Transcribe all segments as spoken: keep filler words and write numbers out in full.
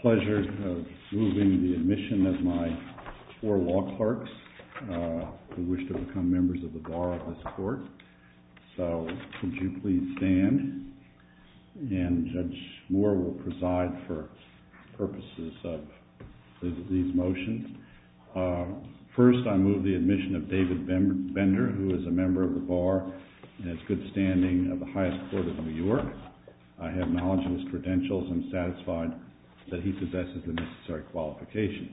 pleasure of moving the admission of my four law clerks uh, who wish to become members of the bar of this court. So would you please stand, and Judge Moore will preside for purposes of these motions. Uh, first, I move the admission of David Bender, who is a member of the bar and has good standing of the highest court of New York. I have knowledge of his credentials and am satisfied that he possesses the necessary qualifications.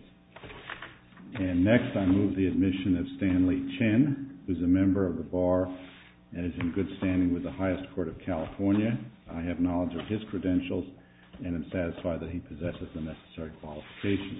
And next, I move the admission of Stanley Chen, who is a member of the bar and is in good standing with the highest court of California. I have knowledge of his credentials and am satisfied that he possesses the necessary qualifications.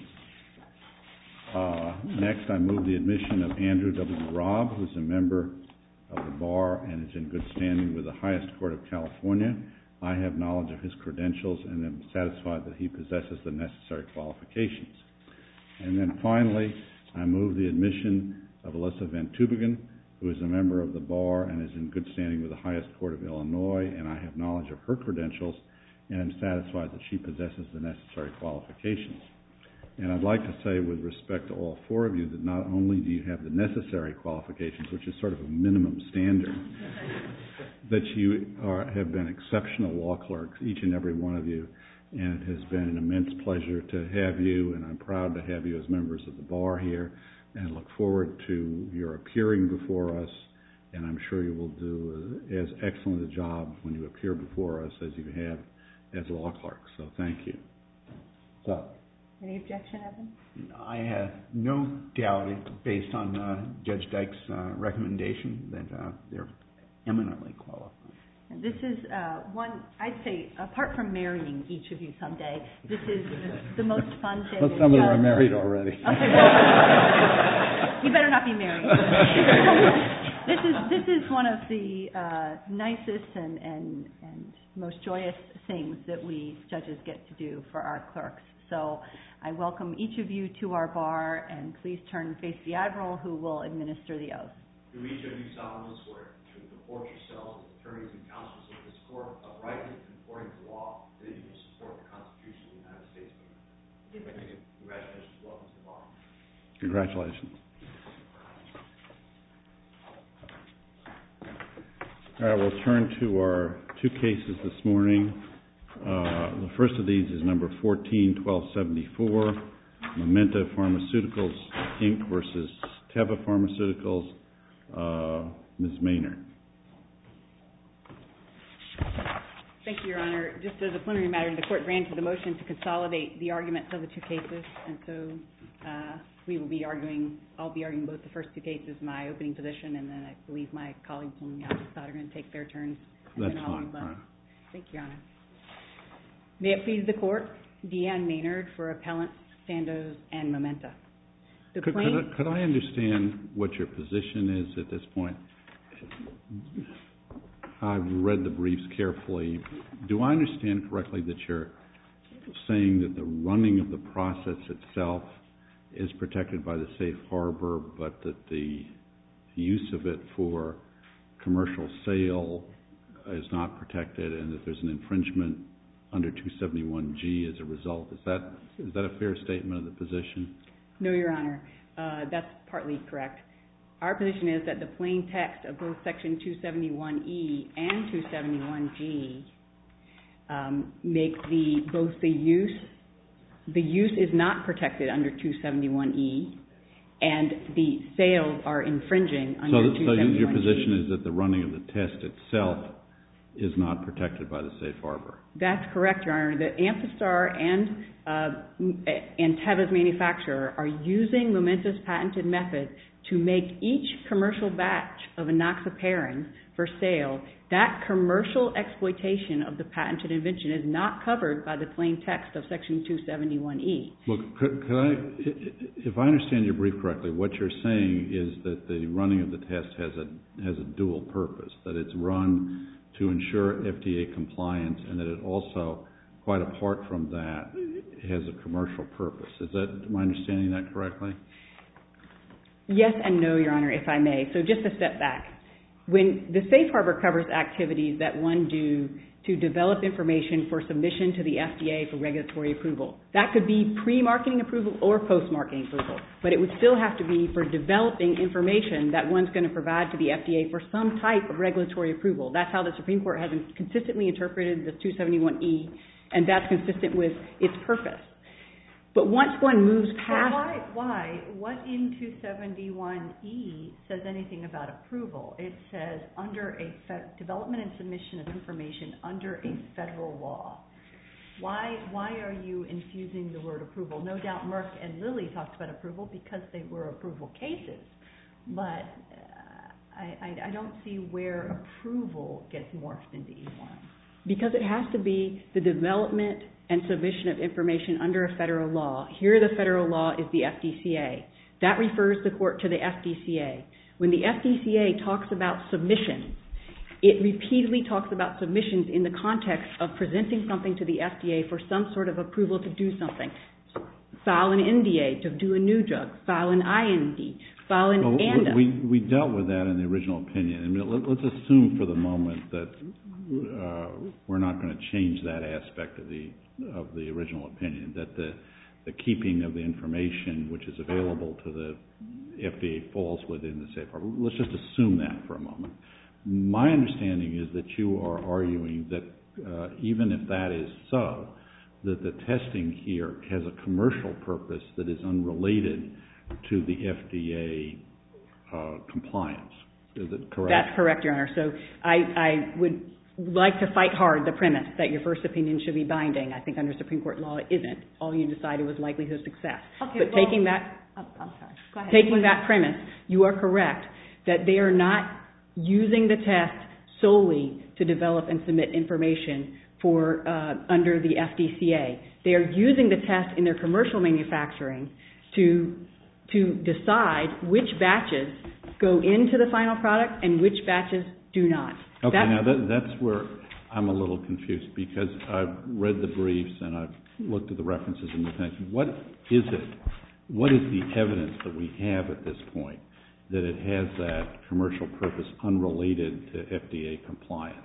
Uh, next, I move the admission of Andrew W. Robb, who is a member of the bar and is in good standing with the highest court of California. I have knowledge of his credentials and am satisfied that he possesses the necessary qualifications. And then finally, I move the admission of Alyssa Van Tubingen, who is a member of the bar and is in good standing with the highest court of Illinois, and I have knowledge of her credentials and am satisfied that she possesses the necessary qualifications. And I'd like to say, with respect to all four of you, that not only do you have the necessary qualifications, which is sort of a minimum standard, that you are, have been exceptional law clerks, each and every one of you, and it has been an immense pleasure to have you, and I'm proud to have you as members of the bar here, and look forward to your appearing before us, and I'm sure you will do as excellent a job when you appear before us as you have as law clerks. So thank you. So. Any objection, Evan? I have no doubt, based on uh, Judge Dyke's uh, recommendation, that uh, they're eminently qualified. And this is uh, one, I'd say, apart from marrying each of you someday, this is the most fun thing. Well, some of them are married already. Okay, well, you better not be married. This is this is one of the uh, nicest and, and, and most joyous things that we judges get to do for our clerks. So I welcome each of you to our bar, and please turn and face the Admiral, who will administer the oath. Do each of you solemnly swear to comport yourselves as attorneys and counsels of this court uprightly and according to law, that you will support the Constitution of the United States of America? Thank you. Congratulations. Welcome to the bar. Congratulations. All right, we'll turn to our two cases this morning. Uh, the first of these is number fourteen twelve seventy-four, Momenta Pharmaceuticals, Incorporated versus Teva Pharmaceuticals. Uh, Miz Maynard. Thank you, Your Honor. Just as a preliminary matter, the court granted the motion to consolidate the arguments of the two cases, and so uh, we will be arguing, I'll be arguing both the first two cases, my opening position, and then I believe my colleagues on the opposite side are going to take their turns. That's fine. Right. Thank you, Your Honor. May it please the court, Deanne Maynard for appellants Sandoz and Momenta. The could, plain... could, I, could I understand what your position is at this point? I've read the briefs carefully. Do I understand correctly that you're saying that the running of the process itself is protected by the safe harbor, but that the use of it for commercial sale is not protected, and that there's an infringement under two seventy-one G as a result? Is that is that a fair statement of the position? No, Your Honor. Uh, that's partly correct. Our position is that the plain text of both Section two seventy-one E and two seventy-one G um, make the both the use the use is not protected under two seventy-one E, and the sales are infringing under so, two seventy-one G. So your position is that the running of the test itself is not protected by the safe harbor? That's correct, Your Honor. The Amphastar and uh, and Teva's manufacturer are using Momenta's patented method to make each commercial batch of enoxaparin for sale. That commercial exploitation of the patented invention is not covered by the plain text of Section two seventy-one E. Well, could, could I, if I understand your brief correctly, what you're saying is that the running of the test has a has a dual purpose, that it's run to ensure F D A compliance, and that it also, quite apart from that, has a commercial purpose. Is that, am I understanding that correctly? Yes and no, Your Honor, if I may. So just a step back. When the safe harbor covers activities that one do to develop information for submission to the F D A for regulatory approval. That could be pre-marketing approval or post-marketing approval, but it would still have to be for developing information that one's going to provide to the F D A for some type of regulatory approval. That's how the Supreme Court has consistently interpreted the two seventy-one E, and that's consistent with its purpose. But once one moves past... But why, why? What in two seventy-one E says anything about approval? It says under a fe- development and submission of information under a federal law. Why, why are you infusing the word approval? No doubt Merck and Lilly talked about approval because they were approval cases. But uh, I, I, I don't see where approval gets morphed into E one. Because it has to be the development and submission of information under a federal law. Here the federal law is the F D C A. That refers the court to the F D C A. When the F D C A talks about submissions, it repeatedly talks about submissions in the context of presenting something to the F D A for some sort of approval to do something. File an N D A to do a new drug. File an I N D. File an well, ANDA. We, we dealt with that in the original opinion. I mean, let, let's assume for the moment that uh, we're not going to change that aspect of the of the original opinion, that the, the keeping of the information which is available to the F D A falls within the safe harbor. Let's just assume that for a moment. My understanding is that you are arguing that uh, even if that is so, that the testing here has a commercial purpose that is unrelated to the F D A uh, compliance. Is it correct? That's correct, Your Honor. So I, I would like to fight hard the premise that your first opinion should be binding. I think under Supreme Court law it isn't. All you decided was likelihood of success. Okay, but well, taking that, I'm, I'm sorry. Go ahead. taking that premise, you are correct that they are not using the test solely to develop and submit information for uh, under the F D C A. They are using the test in their commercial manufacturing to to decide which batches go into the final product and which batches do not. Okay, that's, now that, that's where I'm a little confused because I've read the briefs and I've looked at the references in the text. What is it? What is the evidence that we have at this point that it has that commercial purpose unrelated to F D A compliance?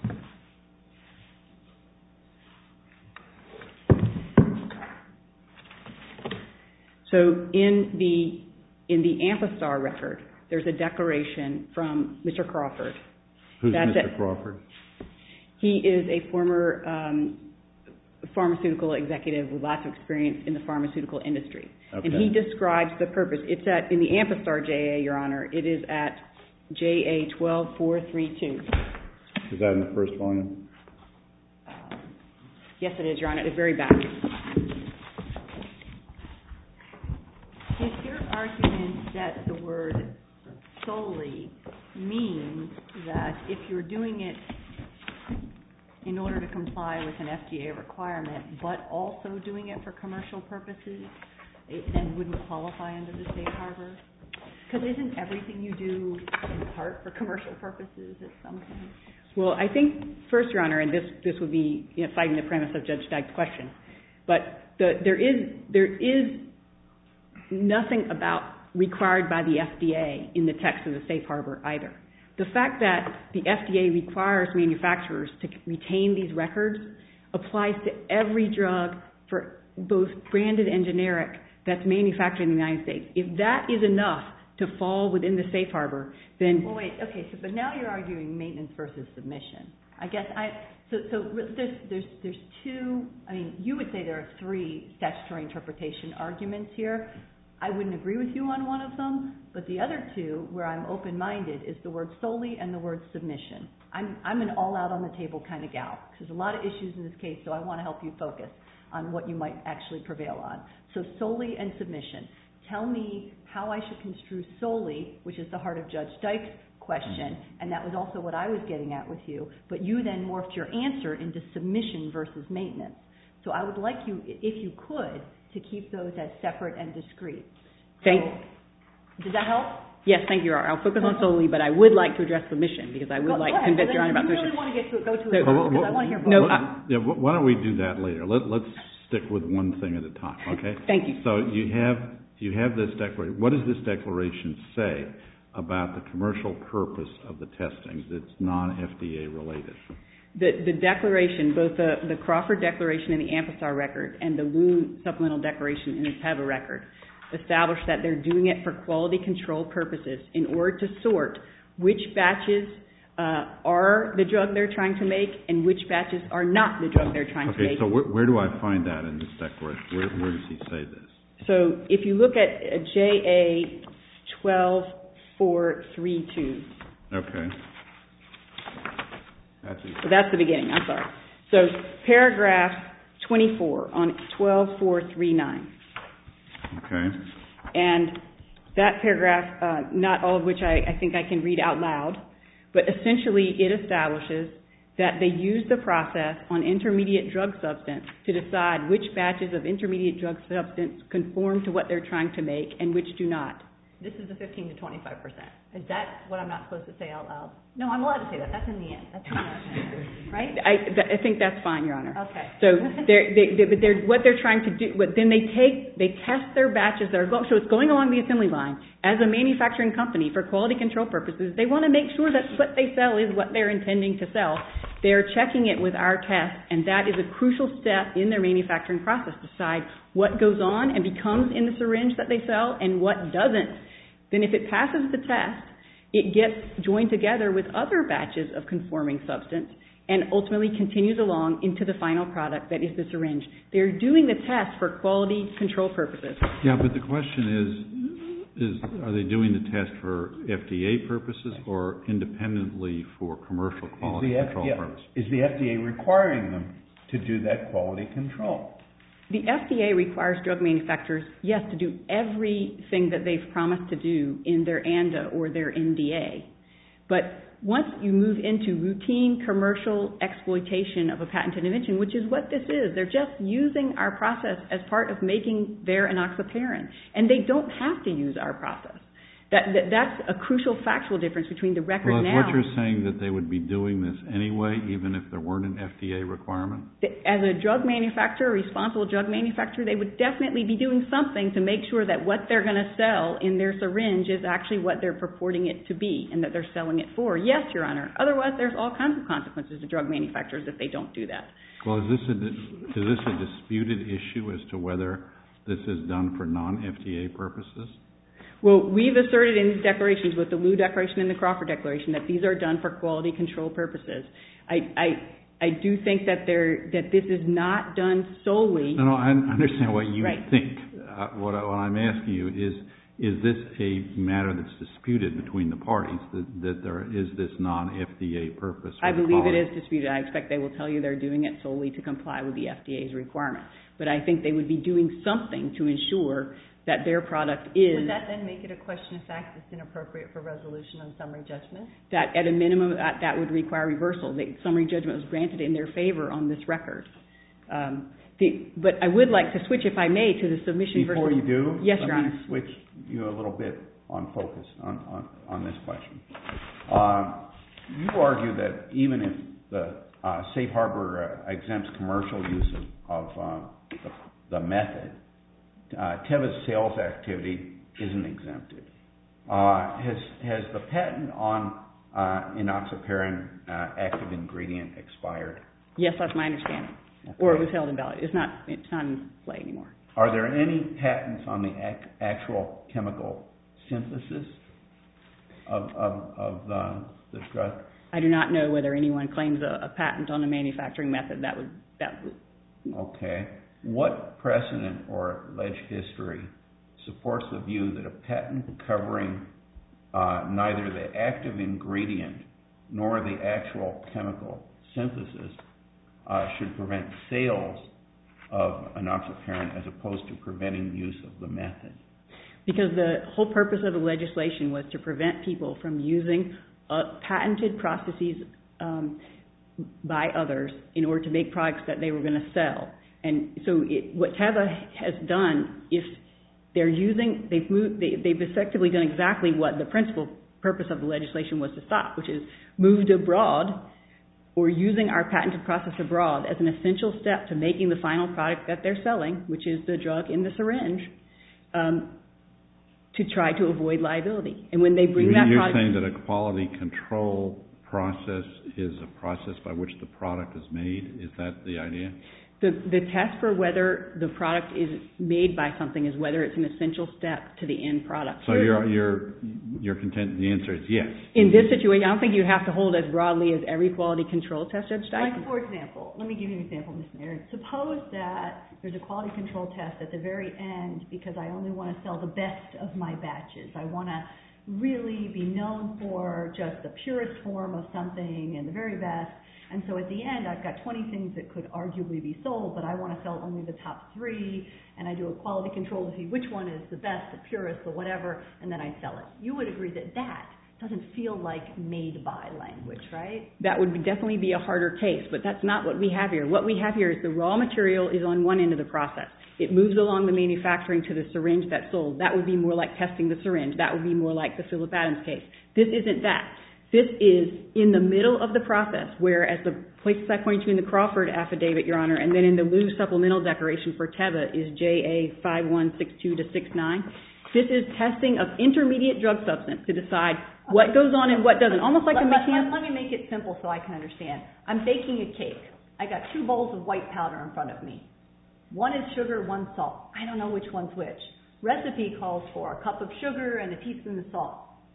So in the in the Amphastar record, there's a declaration from Mister Crawford. Who's That's Mister it. Crawford? He is a former um, pharmaceutical executive with lots of experience in the pharmaceutical industry. Okay. And he describes the purpose. It's at, in the Amphastar J A, Your Honor, it is at J A twelve four three two. Is that in the first volume? Yes, it is, Your Honor. It's very back. Is your argument that the word solely means that if you're doing it in order to comply with an F D A requirement, but also doing it for commercial purposes, it then wouldn't qualify under the safe harbor? Because isn't everything you do in part for commercial purposes at some point? Well, I think, first, Your Honor, and this, this would be you know, fighting the premise of Judge Dyke's question, but the, there is there is nothing about required by the F D A in the text of the safe harbor either. The fact that the F D A requires manufacturers to retain these records applies to every drug for both branded and generic that's manufactured in the United States. If that is enough to fall within the safe harbor, then... Well, wait, okay, so but now you're arguing maintenance versus submission. I guess I... So, so there's, there's, there's two... I mean, you would say there are three statutory interpretation arguments here. I wouldn't agree with you on one of them, but the other two, where I'm open-minded, is the word solely and the word submission. I'm, I'm an all-out-on-the-table kind of gal. There's a lot of issues in this case, so I want to help you focus on what you might actually prevail on. So solely and submission. Tell me how I should construe solely, which is the heart of Judge Dyke's question, and that was also what I was getting at with you, but you then morphed your answer into submission versus maintenance. So I would like you, if you could, to keep those as separate and discrete. Thank so, does that help? Yes, thank you, Your Honor. I'll focus on solely, but I would like to address submission because I would go, like go to convince well, Your Honor about you submission. You really want to get to it, go to So, it first, well, because well, I want to hear both. No, Well, I, yeah, why don't we do that later? Let, let's stick with one thing at a time, okay? Thank you. So you have you have this declaration. What does this declaration say about the commercial purpose of the testing that's non-F D A related? the, the declaration, both the, the Crawford Declaration in the Ampistar record and the Liu Supplemental Declaration in the Teva record, establish that they're doing it for quality control purposes in order to sort which batches uh, are the drug they're trying to make and which batches are not the drug they're trying okay, to make. Okay, so where, where do I find that in this declaration? Where, where does he say this? So if you look at J A twelve four three two. Okay. That's it. So that's the beginning, I'm sorry. So paragraph twenty-four on twelve four three nine. Okay. And that paragraph, uh, not all of which I, I think I can read out loud, but essentially it establishes that they use the process on intermediate drug substance to decide which batches of intermediate drug substance conform to what they're trying to make and which do not. This is the fifteen to twenty-five percent. Is that what I'm not supposed to say out loud? No, I'm allowed to say that. That's in the end. That's in the end. Right? I, th- I think that's fine, Your Honor. Okay. So they're, they, they, but they're, what they're trying to do, but then they take, they test their batches that are going, so it's going along the assembly line. As a manufacturing company, for quality control purposes, they want to make sure that what they sell is what they're intending to sell. They're checking it with our test, and that is a crucial step in their manufacturing process, decide what goes on and becomes in the syringe that they sell and what doesn't. Then if it passes the test, it gets joined together with other batches of conforming substance and ultimately continues along into the final product that is the syringe. They're doing the test for quality control purposes. Yeah, but the question is, is are they doing the test for F D A purposes or independently for commercial quality F- control yeah, purposes? Is the F D A requiring them to do that quality control? The F D A requires drug manufacturers, yes, to do everything that they've promised to do in their ANDA or their N D A. But once you move into routine commercial exploitation of a patented invention, which is what this is, they're just using our process as part of making their enoxaparin. And they don't have to use our process. That, that That's a crucial factual difference between the record well, is now. what you're saying that they would be doing this anyway, even if there weren't an F D A requirement? As a drug manufacturer, a responsible drug manufacturer, they would definitely be doing something to make sure that what they're going to sell in their syringe is actually what they're purporting it to be and that they're selling it for. Yes, Your Honor. Otherwise, there's all kinds of consequences to drug manufacturers if they don't do that. Well, is this a, is this a disputed issue as to whether this is done for non-F D A purposes? Well, we've asserted in these declarations, with the Liu Declaration and the Crawford Declaration, that these are done for quality control purposes. I I, I do think that they're, that this is not done solely. No, no, I understand what you right. think. Uh, what, I, what I'm asking you is, is this a matter that's disputed between the parties, that, that there is this non-F D A purpose? I believe quality? it is disputed. I expect they will tell you they're doing it solely to comply with the F D A's requirement. But I think they would be doing something to ensure that their product is... Would that then make it a question of fact that's inappropriate for resolution on summary judgment? That at a minimum, that, that would require reversal. The summary judgment was granted in their favor on this record. Um, the, but I would like to switch, if I may, to the submission Before versus... you do, yes, let Your me Honor. switch you a little bit on focus on, on, on this question. Uh, you argue that even if the uh, safe harbor uh, exempts commercial use of, of uh, the, the method, Uh, Teva's sales activity isn't exempted. Uh, has has the patent on uh, enoxaparin uh, active ingredient expired? Yes, that's my understanding. Okay. Or it was held invalid. It's not. It's not in play anymore. Are there any patents on the ac- actual chemical synthesis of of, of uh, the drug? I do not know whether anyone claims a, a patent on a manufacturing method that would that would. Okay. What precedent or alleged history supports the view that a patent covering uh, neither the active ingredient nor the actual chemical synthesis uh, should prevent sales of enoxaparin as opposed to preventing use of the method? Because the whole purpose of the legislation was to prevent people from using uh, patented processes um, by others in order to make products that they were going to sell. And so it, what Teva has done, if they're using, they've moved, they, they've effectively done exactly what the principal purpose of the legislation was to stop, which is moved abroad or using our patented process abroad as an essential step to making the final product that they're selling, which is the drug in the syringe, um, to try to avoid liability. And when they bring You're that you're product... saying that a quality control process is a process by which the product is made. Is that the idea? The, the test for whether the product is made by something is whether it's an essential step to the end product. So you're, you're, you're content, the answer is yes. In this situation, I don't think you have to hold as broadly as every quality control test, Judge Dyke. Like, for example, let me give you an example, Miz Mayor. Suppose that there's a quality control test at the very end because I only want to sell the best of my batches. I want to really be known for just the purest form of something and the very best. And so at the end, I've got twenty things that could arguably be sold, but I want to sell only the top three, and I do a quality control to see which one is the best, the purest, the whatever, and then I sell it. You would agree that that doesn't feel like made by language, right? That would definitely be a harder case, but that's not what we have here. What we have here is the raw material is on one end of the process. It moves along the manufacturing to the syringe that's sold. That would be more like testing the syringe. That would be more like the Philip Adams case. This isn't that. This is in the middle of the process, where, as the places I pointed to in the Crawford affidavit, Your Honor, and then in the Liu supplemental declaration for Teva is J A five one six two to six nine. This is testing of intermediate drug substance to decide what goes on and what doesn't, almost like let, a mechanical. Let, let me make it simple so I can understand. I'm baking a cake. I got two bowls of white powder in front of me. One is sugar, one salt. I don't know which one's which. Recipe calls for a cup of sugar and a teaspoon of salt.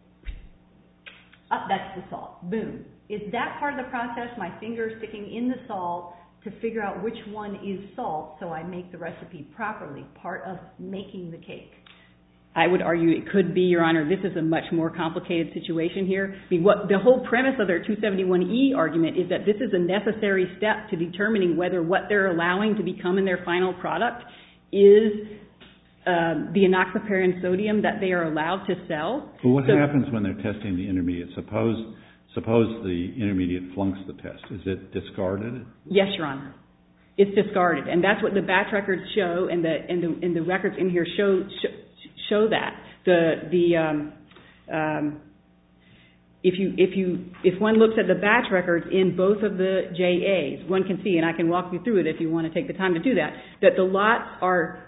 Up, that's the salt. Boom. Is that part of the process, my finger sticking in the salt to figure out which one is salt so I make the recipe properly, part of making the cake? I would argue it could be, Your Honor. This is a much more complicated situation here. I mean, what the whole premise of their two seventy-one E argument is that this is a necessary step to determining whether what they're allowing to become in their final product is um, the enoxaparin sodium that they are allowed to sell. But what so, happens when they're testing the intermediate? Suppose suppose the intermediate flunks the test. Is it discarded? Yes, Your Honor. It's discarded, and that's what the batch records show, and the and the, and the records in here show. show show that. The, the, um, um, if you, if you, if one looks at the batch records in both of the J As, one can see, and I can walk you through it if you want to take the time to do that, that the lots are,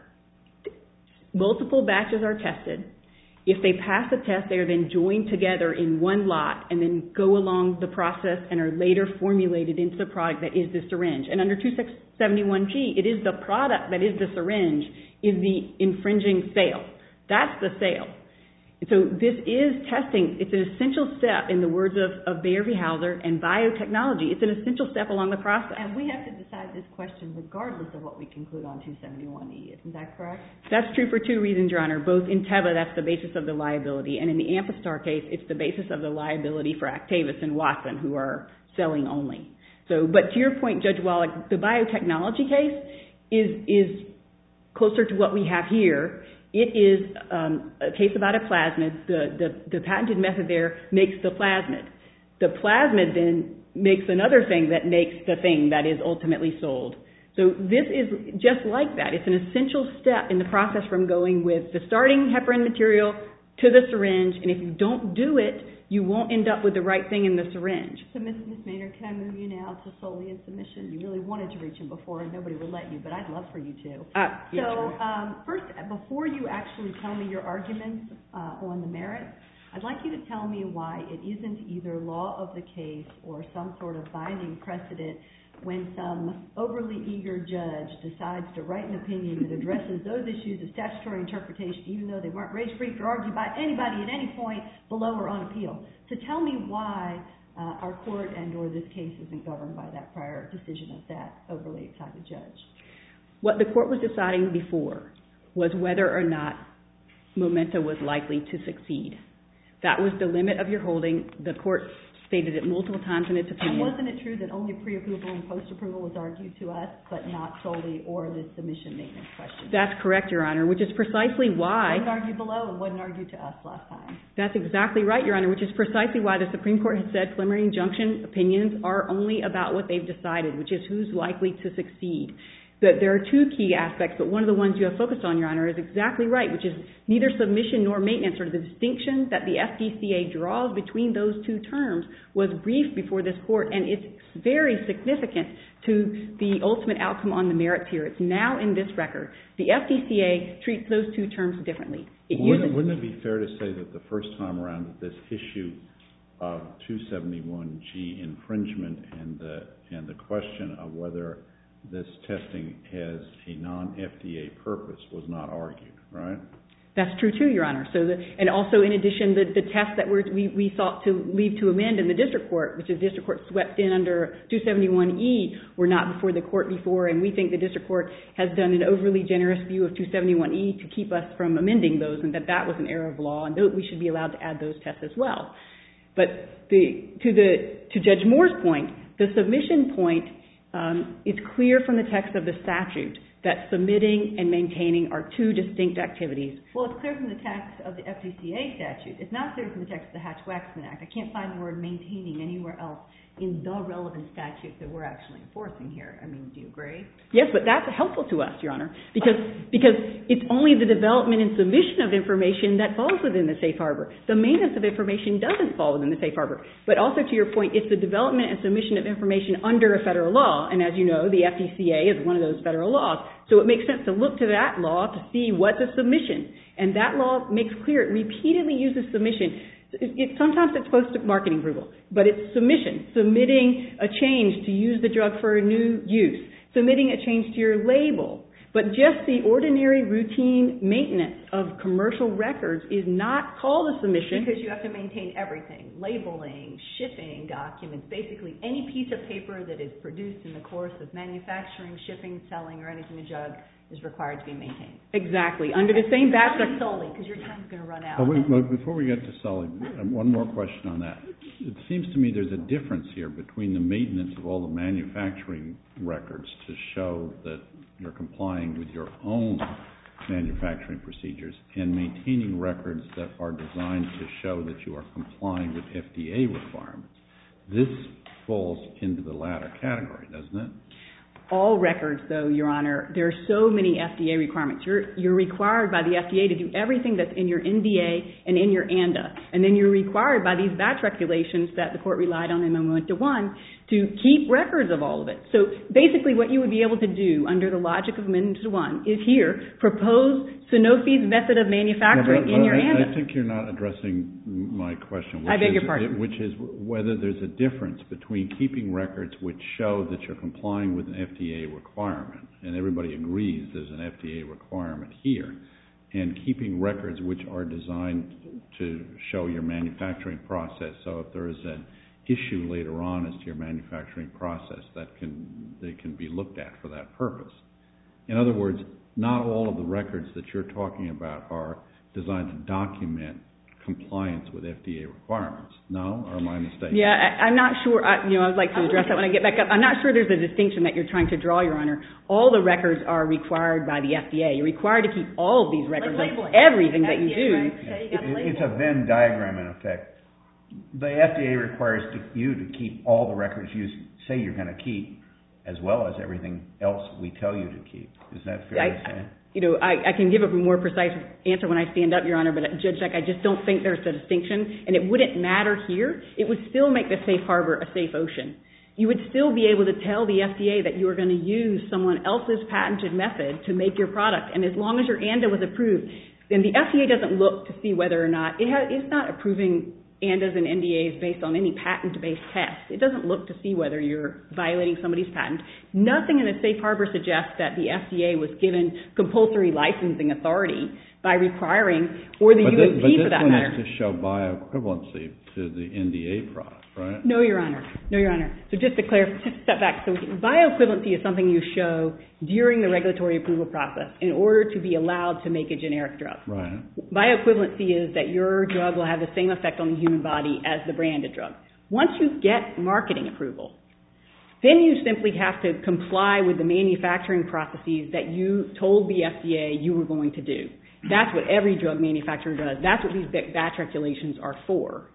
multiple batches are tested. If they pass the test, they are then joined together in one lot and then go along the process and are later formulated into the product that is the syringe. And under two seventy-one G, it is the product that is the syringe is the infringing sale. That's the sale. So this is testing. It's an essential step, in the words of, of Bayer v. Hauser, and biotechnology. It's an essential step along the process. And we have to decide this question regardless of what we conclude on two seventy-one E. Isn't that correct? That's true for two reasons, Your Honor. Both in Teva, that's the basis of the liability, and in the Amphastar case, it's the basis of the liability for Actavis and Watson, who are selling only. So, but to your point, Judge Wallach, the biotechnology case is is closer to what we have here. It is um, a case about a plasmid. The, the, the patented method there makes the plasmid. The plasmid then makes another thing that makes the thing that is ultimately sold. So this is just like that. It's an essential step in the process from going with the starting heparin material to the syringe, and if you don't do it, you won't end up with the right thing in the syringe. So, Miz Miz Maynard, can I move you now to solely in submission? You really wanted to reach him before, and nobody would let you, but I'd love for you to. Uh, yes, so, um, first, before you actually tell me your arguments uh, on the merits, I'd like you to tell me why it isn't either law of the case or some sort of binding precedent when some overly eager judge decides to write an opinion that addresses those issues of statutory interpretation, even though they weren't raised, briefed, or argued by anybody at any point below or on appeal. So tell me why uh, our court and or this case isn't governed by that prior decision of that overly excited judge. What the court was deciding before was whether or not Momenta was likely to succeed. That was the limit of your holding. The court stated it multiple times in its opinion. And wasn't it true that only pre-approval and post-approval was argued to us, but not solely or the submission maintenance question? That's correct, Your Honor, which is precisely why... It wasn't argued below and wasn't argued to us last time. That's exactly right, Your Honor, which is precisely why the Supreme Court has said preliminary injunction opinions are only about what they've decided, which is who's likely to succeed. That there are two key aspects, but one of the ones you have focused on, Your Honor, is exactly right, which is neither submission nor maintenance, or the distinction that the F D C A draws between those two terms was briefed before this court, and it's very significant to the ultimate outcome on the merits here. It's now in this record. The F D C A treats those two terms differently. It wouldn't, uses, wouldn't it be fair to say that the first time around that this issue of two seventy-one G infringement and the, and the question of whether this testing has a non-F D A purpose was not argued, right? That's true too, Your Honor. So, the, and also in addition, the, the tests that we're, we we sought to leave to amend in the district court, which the district court swept in under two seventy-one E, were not before the court before, and we think the district court has done an overly generous view of two seventy-one E to keep us from amending those, and that that was an error of law, and we should be allowed to add those tests as well. But the, to the to Judge Moore's point, the submission point um, is clear from the text of the statute that submitting and maintaining are two distinct activities. Well, it's clear from the text of the F D C A statute. It's not clear from the text of the Hatch-Waxman Act. I can't find the word maintaining anywhere else in the relevant statute that we're actually enforcing here. I mean, do you agree? Yes, but that's helpful to us, Your Honor, because because it's only the development and submission of information that falls within the safe harbor. The maintenance of information doesn't fall within the safe harbor. But also to your point, it's the development and submission of information under a federal law, and as you know, the F D C A is one of those federal laws. So it makes sense to look to that law to see what's a submission. And that law makes clear, it repeatedly uses submission. It, it, sometimes it's supposed to marketing approval, but it's submission, submitting a change to use the drug for a new use, submitting a change to your label. But just the ordinary routine maintenance of commercial records is not called a submission. Because you have to maintain everything, labeling, shipping documents, basically any piece of paper that is produced in the course of manufacturing, shipping, selling, or anything a drug is required to be maintained. Exactly. Under the same batch of... Solely, because your time's going to run out. But, we, but before we get to Sully, one more question on that. It seems to me there's a difference here between the maintenance of all the manufacturing records to show that you're complying with your own manufacturing procedures and maintaining records that are designed to show that you are complying with F D A requirements. This falls into the latter category, doesn't it? All records, though, Your Honor, there are so many F D A requirements. You're, you're required by the F D A to do everything that's in your N D A and in your ANDA. And then you're required by these batch regulations that the court relied on in Amendment one to keep records of all of it. So basically what you would be able to do under the logic of Amendment one is here, propose Sanofi's method of manufacturing no, but, in your I, ANDA. I think you're not addressing my question. Which I beg is, your pardon. Which is whether there's a difference between keeping records which show that you're complying with an F D A requirement, and everybody agrees there's an F D A requirement here, and keeping records which are designed to show your manufacturing process. So if there is an issue later on as to your manufacturing process, that can they can be looked at for that purpose. In other words, not all of the records that you're talking about are designed to document compliance with F D A requirements. No? Or am I mistaken? Yeah, I, I'm not sure. I, you know, I'd like to address that when I get back up. I'm not sure there's a distinction that you're trying to draw, Your Honor. All the records are required by the F D A. You're required to keep all of these records like of everything that you do. Right? Yeah. It, it's a Venn diagram in effect. The F D A requires to, you to keep all the records you say you're going to keep, as well as everything else we tell you to keep. Is that fair I, to say? You know, I, I can give a more precise answer when I stand up, Your Honor, but Judge Beck, I just don't think there's a distinction, and it wouldn't matter here. It would still make the safe harbor a safe ocean. You would still be able to tell the F D A that you are going to use someone else's patented method to make your product, and as long as your ANDA was approved, then the F D A doesn't look to see whether or not, it has, it's not approving ANDAs and N D As based on any patent-based test. It doesn't look to see whether you're violating somebody's patent. Nothing in the safe harbor suggests that the F D A was given compulsory licensing authority by requiring, or the but U S P this, for that one matter. is to show bioequivalency to the N D A product, right? No, Your Honor. No, Your Honor. So just to clarify, just to step back. So bioequivalency is something you show during the regulatory approval process in order to be allowed to make a generic drug. Right. Bioequivalency is that your drug will have the same effect on the human body as the branded drug. Once you get marketing approval, then you simply have to comply with the manufacturing processes that you told the F D A you were going to do. That's what every drug manufacturer does. That's what these batch regulations are for.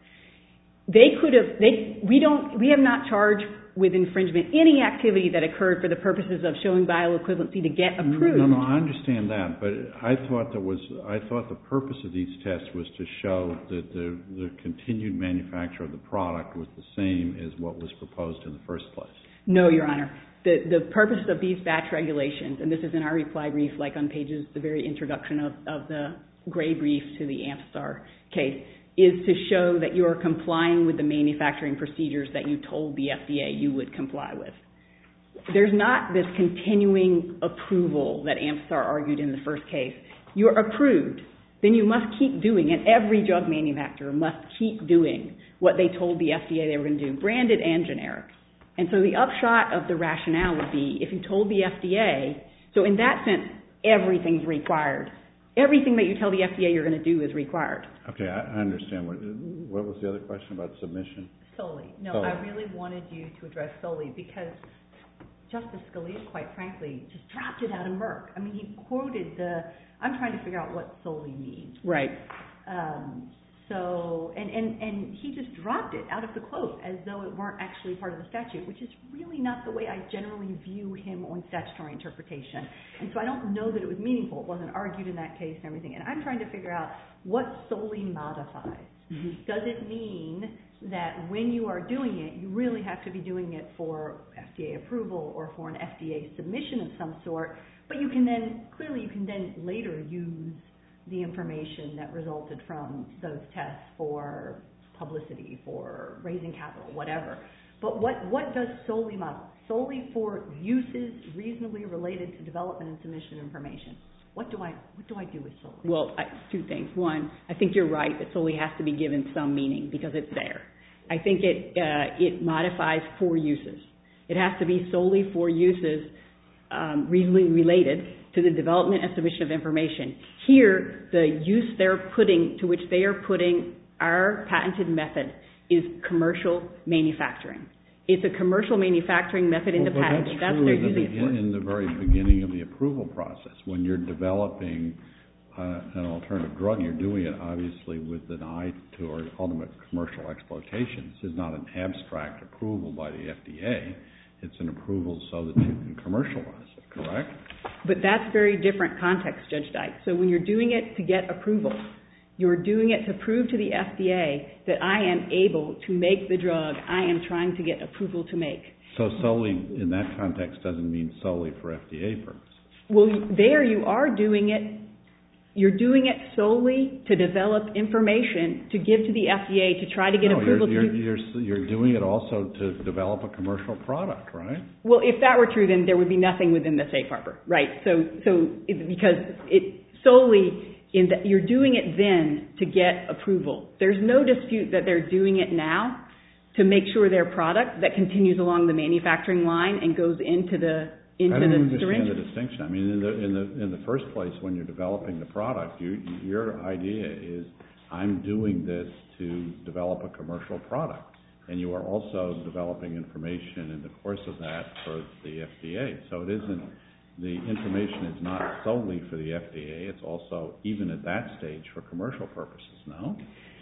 They could have, they, we don't, we have not charged with infringement any activity that occurred for the purposes of showing bioequivalency to get approved. No, no, I understand that, but I thought there was, I thought the purpose of these tests was to show that the, the continued manufacture of the product was the same as what was proposed in the first place. No, Your Honor. The, the purpose of these batch regulations, and this is in our reply brief, like on pages, the very introduction of, of the gray brief to the Amphastar case, is to show that you are complying with the manufacturing procedures that you told the F D A you would comply with. There's not this continuing approval that Amphastar argued in the first case. You're approved, then you must keep doing it. Every drug manufacturer must keep doing what they told the F D A they were going to do, branded and generic. And so the upshot of the rationale would be if you told the F D A, so in that sense, everything's required. Everything that you tell the F D A you're going to do is required. Okay, I I understand. What, what was the other question about submission? Solely. No, Solely. I really wanted you to address solely because Justice Scalia, quite frankly, just dropped it out of Merck. I mean, he quoted the, I'm trying to figure out what solely means. Right. Um, so, and, and, and he just dropped it out of the quote as though it weren't actually part of the statute, which is really not the way I generally view him on statutory interpretation. And so I don't know that it was meaningful. It wasn't argued in that case and everything. And I'm trying to figure out what solely modifies. Mm-hmm. Does it mean that when you are doing it, you really have to be doing it for F D A approval or for an F D A submission of some sort, but you can then, clearly you can then later use the information that resulted from those tests for publicity, for raising capital, whatever. But what, what does solely modify? Solely for uses reasonably related to development and submission information. What do I what do I do with solely? Well, I, two things. One, I think you're right that solely has to be given some meaning because it's there. I think it uh, it modifies for uses. It has to be solely for uses um, reasonably related to the development and submission of information. Here, the use they're putting, to which they are putting our patented method is commercial manufacturing. It's a commercial manufacturing method in well, the patent. That's, that's true their in the, using it for. in the very beginning of the approval process. When you're developing uh, an alternative drug, you're doing it obviously with an eye toward ultimate commercial exploitation. This is not an abstract approval by the F D A. It's an approval so that you can commercialize it, correct? But that's very different context, Judge Dyke. So when you're doing it to get approval, you're doing it to prove to the F D A that I am able to make the drug I am trying to get approval to make. So solely in that context doesn't mean solely for F D A purposes. Well, there you are doing it. You're doing it solely to develop information to give to the F D A to try to get no, approval. You're, to you're, do... you're, you're doing it also to develop a commercial product, right? Well, if that were true, then there would be nothing within the safe harbor, right? So, so it, because it solely in that you're doing it then to get approval. There's no dispute that they're doing it now to make sure their product that continues along the manufacturing line and goes into the into I don't the understand syringe. the distinction. I mean, in the in the in the first place, when you're developing the product, you, your idea is I'm doing this to develop a commercial product, and you are also developing information in the course of that for the F D A. So it isn't the information is not solely for the F D A. It's also even at that stage for commercial purposes. No.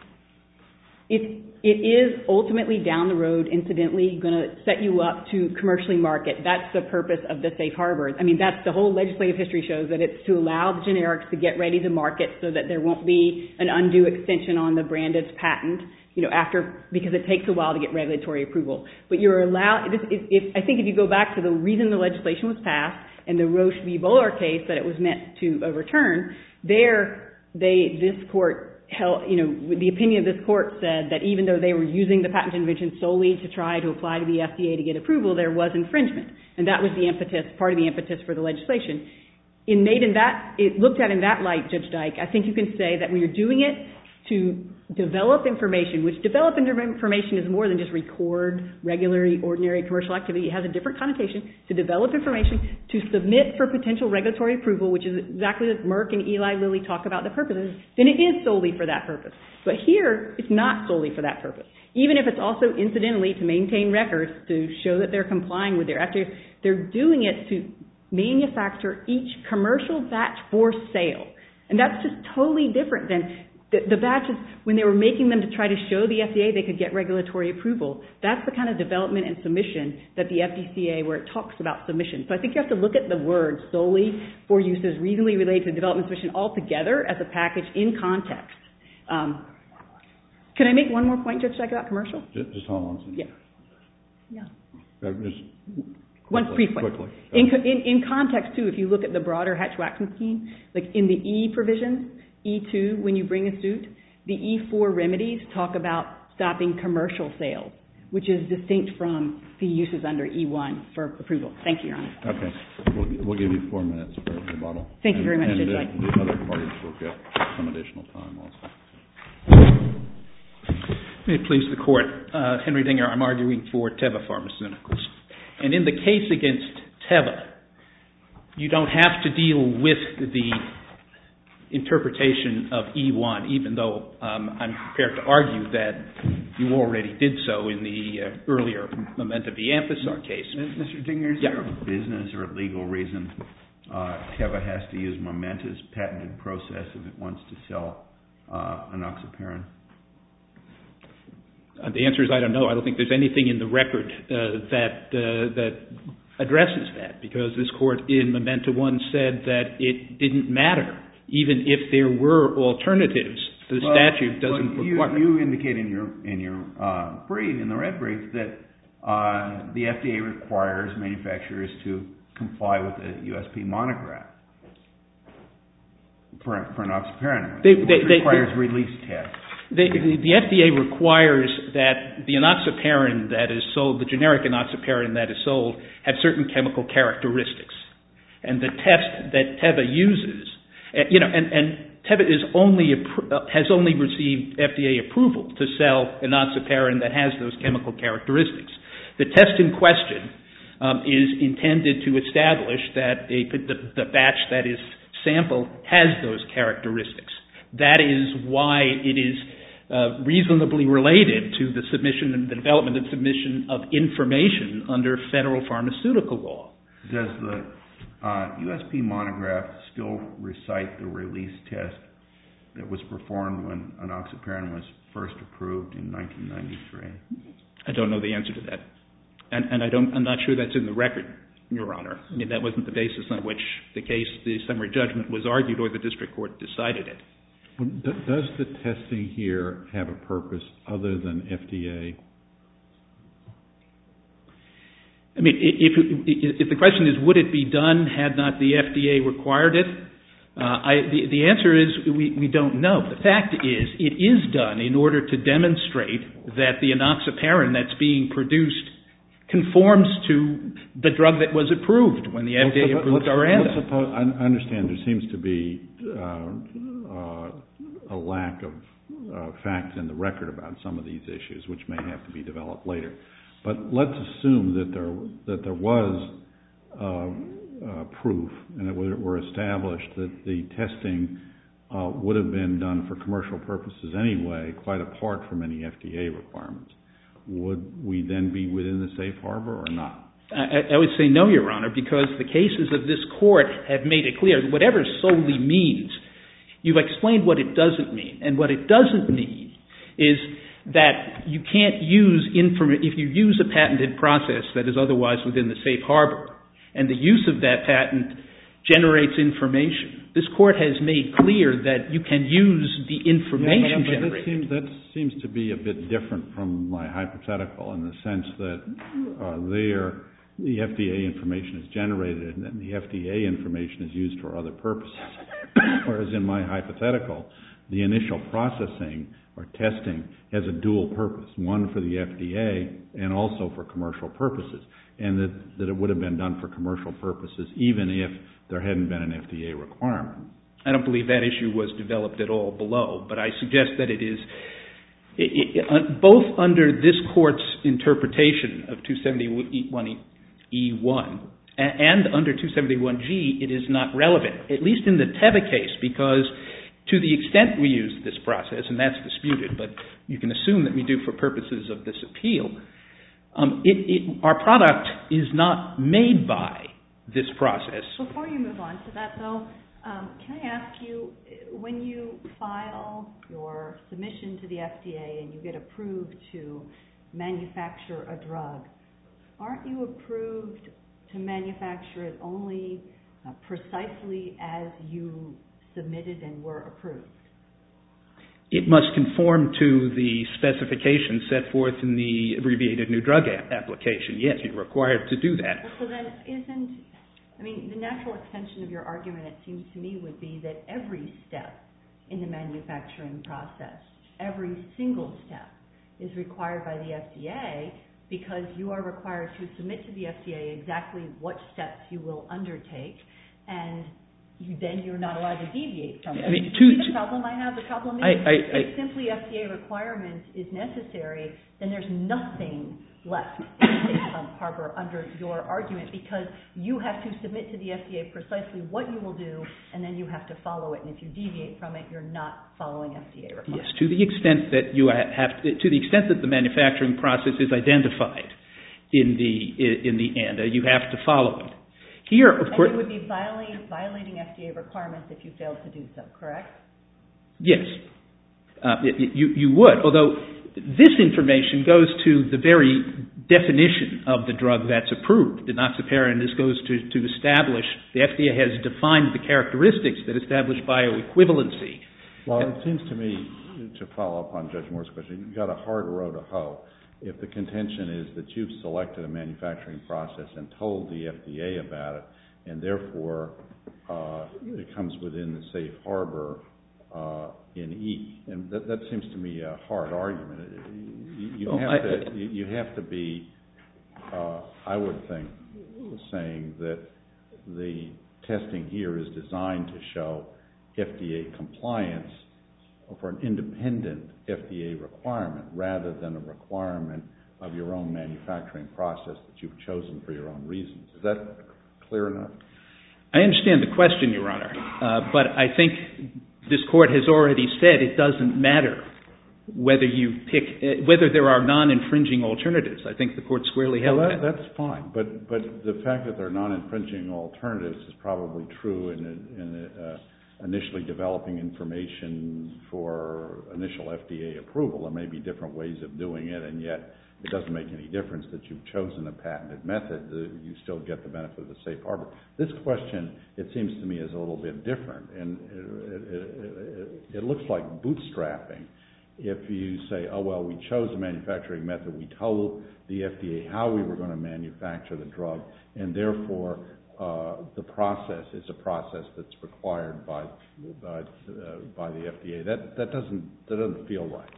It, it is ultimately down the road, incidentally, going to set you up to commercially market. That's the purpose of the safe harbor. I mean, that's the whole legislative history shows that it's to allow the generics to get ready to market so that there won't be an undue extension on the branded's patent, you know, after, because it takes a while to get regulatory approval. But you're allowed, if, if, I think if you go back to the reason the legislation was passed and the Roche v. Bolar case that it was meant to overturn, there, they, this court held, you know, the opinion of this court said that even though they were using the patent invention solely to try to apply to the F D A to get approval, there was infringement. And that was the impetus, part of the impetus for the legislation. In made in that, it looked at in that light, Judge Dyke, I think you can say that when you're doing it to develop information, which develop information is more than just record regularly, ordinary commercial activity. It has a different connotation. To develop information, to submit for potential regulatory approval, which is exactly what Merck and Eli Lilly talk about the purposes, then it is solely for that purpose. But here, it's not solely for that purpose. Even if it's also incidentally to maintain records, to show that they're complying with their, after they're doing it to manufacture each commercial batch for sale. And that's just totally different than The, the batches, when they were making them to try to show the F D A they could get regulatory approval, that's the kind of development and submission that the F D C A, where it talks about submission. So I think you have to look at the word solely for uses reasonably related to development and submission altogether as a package in context. Um, can I make one more point, Judge Dyke, about commercial? Just, just hold on a second. Yeah. Yeah. Uh, just quickly, One brief point. Quickly. In, in, in context, too, if you look at the broader Hatch-Waxman scheme, like in the E provisions, E two, when you bring a suit, The E four remedies talk about stopping commercial sales, which is distinct from the uses under E one for approval. Thank you, Your Honor. Okay. We'll, we'll give you four minutes for rebuttal. Thank you very much, and, Judge and White. the, the other parties will get some additional time also. May it please the Court. Uh, Henry Dinger, I'm arguing for Teva Pharmaceuticals. And in the case against Teva, you don't have to deal with the interpretation of E one, even though um, I'm prepared to argue that you already did so in the uh, earlier Memento v. Amphastar case. Mister Dinger, is yeah. there a business or a legal reason uh, Teva has to use Momenta's patented process if it wants to sell uh, enoxaparin? Uh, the answer is I don't know. I don't think there's anything in the record uh, that uh, that addresses that, because this court in Memento one said that it didn't matter. Even if there were alternatives, the well, statute doesn't well, you, require. You indicate in your in your uh, brief, in the red brief, that uh, the F D A requires manufacturers to comply with the U S P monograph for, for enoxaparin, they, which they, requires they, release tests. They, the, the F D A requires that the enoxaparin that is sold, the generic enoxaparin that is sold, have certain chemical characteristics, and the test that Teva uses. Uh, you know, and, and Teva is only uh, has only received F D A approval to sell enoxaparin that has those chemical characteristics. The test in question um, is intended to establish that a, the, the batch that is sampled has those characteristics. That is why it is uh, reasonably related to the submission and the development and submission of information under federal pharmaceutical law. Does the Uh, U S P monograph still recite the release test that was performed when enoxaparin was first approved in nineteen ninety-three? I don't know the answer to that, and, and I don't. I'm not sure that's in the record, Your Honor. I mean, that wasn't the basis on which the case, the summary judgment, was argued, or the district court decided it. Well, does the testing here have a purpose other than F D A? I mean, if, if the question is, would it be done had not the F D A required it, uh, I, the, the answer is we, we don't know. The fact is, it is done in order to demonstrate that the enoxaparin that's being produced conforms to the drug that was approved when the F D A well, approved Aranda. Let's suppose, I understand there seems to be uh, uh, a lack of uh, facts in the record about some of these issues, which may have to be developed later. But let's assume that there that there was uh, uh, proof, and it were, were established that the testing uh, would have been done for commercial purposes anyway, quite apart from any F D A requirements. Would we then be within the safe harbor or not? I, I would say no, Your Honor, because the cases of this court have made it clear that whatever solely means, you've explained what it doesn't mean, and what it doesn't mean is that you can't use, inform- if you use a patented process that is otherwise within the safe harbor, and the use of that patent generates information. This court has made clear that you can use the information yeah, but, but generated. Seems, that seems to be a bit different from my hypothetical in the sense that uh, there the F D A information is generated and then the F D A information is used for other purposes. Whereas in my hypothetical, the initial processing or testing has a dual purpose, one for the F D A and also for commercial purposes, and that, that it would have been done for commercial purposes even if there hadn't been an F D A requirement. I don't believe that issue was developed at all below, but I suggest that it is, it, it, both under this court's interpretation of two seventy-one E one and under two seventy-one G, it is not relevant, at least in the Teva case, because to the extent we use this process, and that's disputed, but you can assume that we do for purposes of this appeal, um, it, it, our product is not made by this process. Before you move on to that, though, um, can I ask you, when you file your submission to the F D A and you get approved to manufacture a drug, aren't you approved to manufacture it only uh, precisely as you submitted and were approved? It must conform to the specifications set forth in the abbreviated new drug a- application. Yes, you're required to do that. Well, so then isn't, I mean, the natural extension of your argument, it seems to me, would be that every step in the manufacturing process. Every single step is required by the F D A because you are required to submit to the F D A exactly what steps you will undertake, and you, then you're not allowed to deviate from it. I mean, to, see the problem I have? The problem is I, I, if I, simply F D A requirement is necessary, then there's nothing left in Safe Harbor under your argument because you have to submit to the F D A precisely what you will do, and then you have to follow it. And if you deviate from it, you're not following F D A requirements. Yes, to the extent that you have, to, to the extent that the manufacturing process is identified in the in the A N D A, you have to follow it. Here, of course, and you would be violating violating F D A requirements if you failed to do so. Correct? Yes, uh, you you would. Although this information goes to the very definition of the drug that's approved. Enoxaparin, this goes to, to establish, the F D A has defined the characteristics that establish bioequivalency. Well, it seems to me, to follow up on Judge Moore's question, you've got a hard row to hoe. If the contention is that you've selected a manufacturing process and told the F D A about it, and therefore uh, it comes within the safe harbor uh, in E, and that, that seems to me a hard argument. You, you, oh, have, I, to, you, you have to be, uh, I would think, saying that the testing here is designed to show F D A compliance for an independent F D A requirement rather than a requirement of your own manufacturing process that you've chosen for your own reasons. Is that clear enough? I understand the question, Your Honor, uh, but I think this Court has already said it doesn't matter whether you pick, uh, whether there are non-infringing alternatives. I think the Court squarely held well, that. that. That's fine, but but the fact that there are non-infringing alternatives is probably true in, in uh, initially developing information for initial F D A approval. There may be different ways of doing it, and yet it doesn't make any difference that you've chosen a patented method. You still get the benefit of the safe harbor. This question, it seems to me, is a little bit different, and it, it, it, it looks like bootstrapping. If you say, oh, well, we chose a manufacturing method, we told the F D A how we were going to manufacture the drug, and therefore uh, the process is a process that's required by by, uh, by the F D A. That that doesn't that doesn't feel right.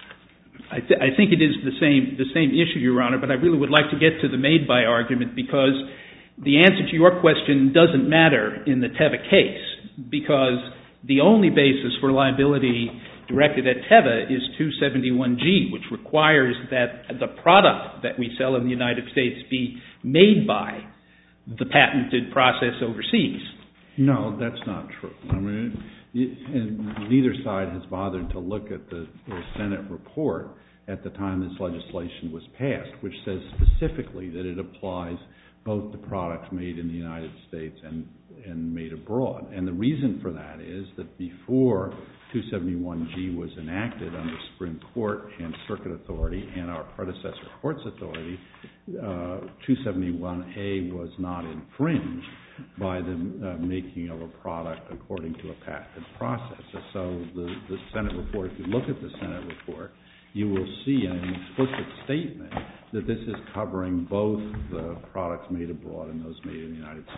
I, th- I think it is the same the same issue, Your Honor, but I really would like to get to the made by argument because the answer to your question doesn't matter in the Teva case because the only basis for liability directed at Teva is two seventy-one G, which requires that the product that we sell in the United States be made by the patented process overseas. No, that's not true. I mean, and neither side has bothered to look at the, the Senate report at the time this legislation was passed, which says specifically that it applies both to products made in the United States and, and made abroad. And the reason for that is that before two seventy-one G was enacted under Supreme Court and Circuit Authority and our predecessor Courts Authority, uh, two seventy-one A was not infringed by the uh, making of a product according to a patented process. So the, the Senate report, if you look at the Senate report, you will see in an explicit statement that this is covering both the products made abroad and those made in the United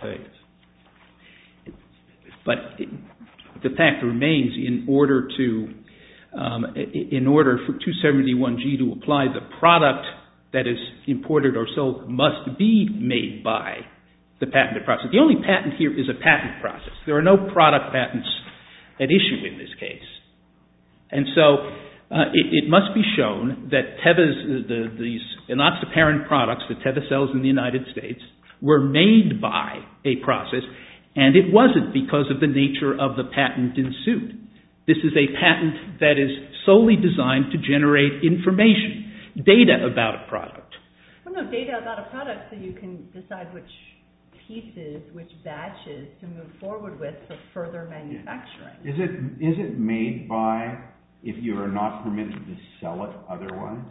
States. But it, the fact remains, in order to, um, in order for two seventy-one G to apply, the product that is imported or sold must be made by the patented process. The only patent here is a patent process. There are no product patents at issue in this case. And so uh, it, it must be shown that Teva's, the, these enoxaparin products that Teva sells in the United States were made by a process, and it wasn't because of the nature of the patent in suit. This is a patent that is solely designed to generate information, data about a product. Well, no, data about a product so you can decide which pieces, which batches to move forward with for further manufacturing. Is it is it made by if you are not permitted to sell it otherwise?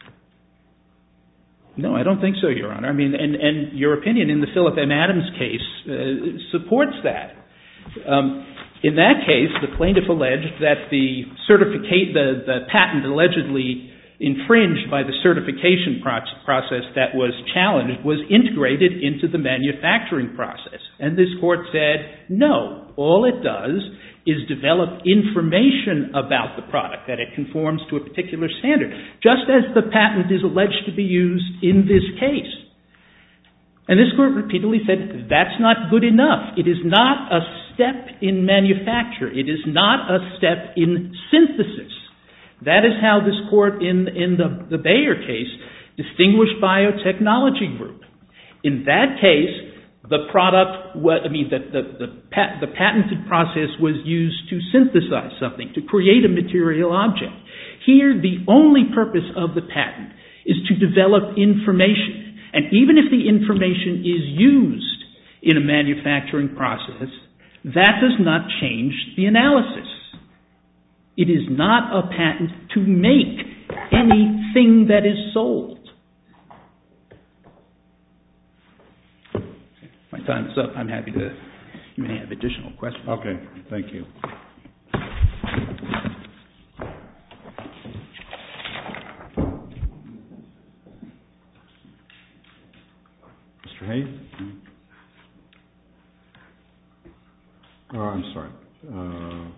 No, I don't think so, Your Honor. I mean, and, and your opinion in the Philip M. Adams case uh, supports that. Um, in that case, the plaintiff alleged that the certificate, the, the patent allegedly infringed by the certification process that was challenged was integrated into the manufacturing process. And this court said, no, all it does is develop information about the product, that it conforms to a particular standard, just as the patent is alleged to be used in this case. And this court repeatedly said, that's not good enough. It is not a step in manufacture. It is not a step in synthesis. That is how this court in, in the, the Bayer case distinguished Biotechnology Group. In that case, the product, I mean, the, the, the, pat, the patented process was used to synthesize something, to create a material object. Here, the only purpose of the patent is to develop information. And even if the information is used in a manufacturing process, that does not change the analysis. It is not a patent to make anything that is sold. My time is up. I'm happy to, you may have additional questions. Okay, thank you. Mister Hayes? Oh, I'm sorry. Uh,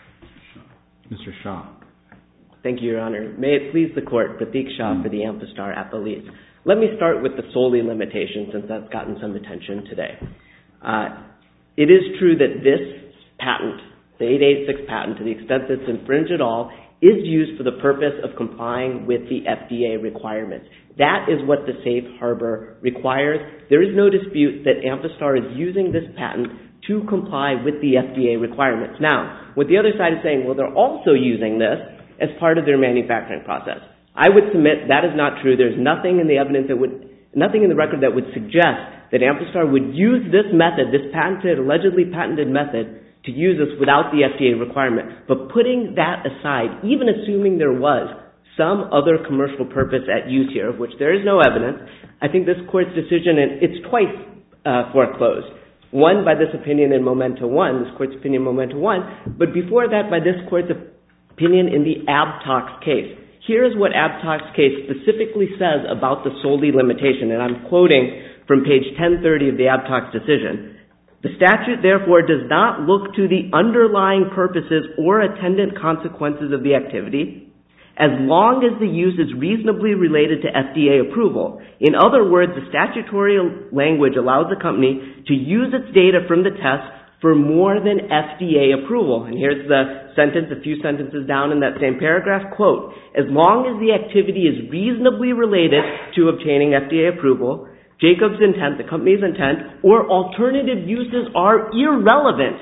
Mister Shah. Thank you, Your Honor. May it please the Court, Pratik Shah for the Amphastar Appellees. Let me start with the solely limitation, since that's gotten some attention today. Uh, it is true that this patent, the eight eighty-six patent, to the extent that it's infringed at all, is used for the purpose of complying with the F D A requirements. That is what the safe harbor requires. There is no dispute that Amphastar is using this patent to comply with the F D A requirements. Now, what the other side is saying, well, they're also using this as part of their manufacturing process. I would submit that is not true. There's nothing in the evidence that would, nothing in the record that would suggest that Amphastar would use this method, this patented, allegedly patented method, to use this without the F D A requirement. But putting that aside, even assuming there was some other commercial purpose at use here, of which there is no evidence, I think this Court's decision, and it's twice uh, foreclosed. One by this opinion in Momento One, this Court's opinion in Momento One, but before that by this Court's opinion in the Abtox case. Here's what Abtox case specifically says about the solely limitation, and I'm quoting from page ten thirty of the Abtox decision. The statute, therefore, does not look to the underlying purposes or attendant consequences of the activity, as long as the use is reasonably related to F D A approval. In other words, the statutory language allows the company to use its data from the test for more than F D A approval. And here's the sentence, a few sentences down in that same paragraph, quote, as long as the activity is reasonably related to obtaining F D A approval, Jacob's intent, the company's intent, or alternative uses are irrelevant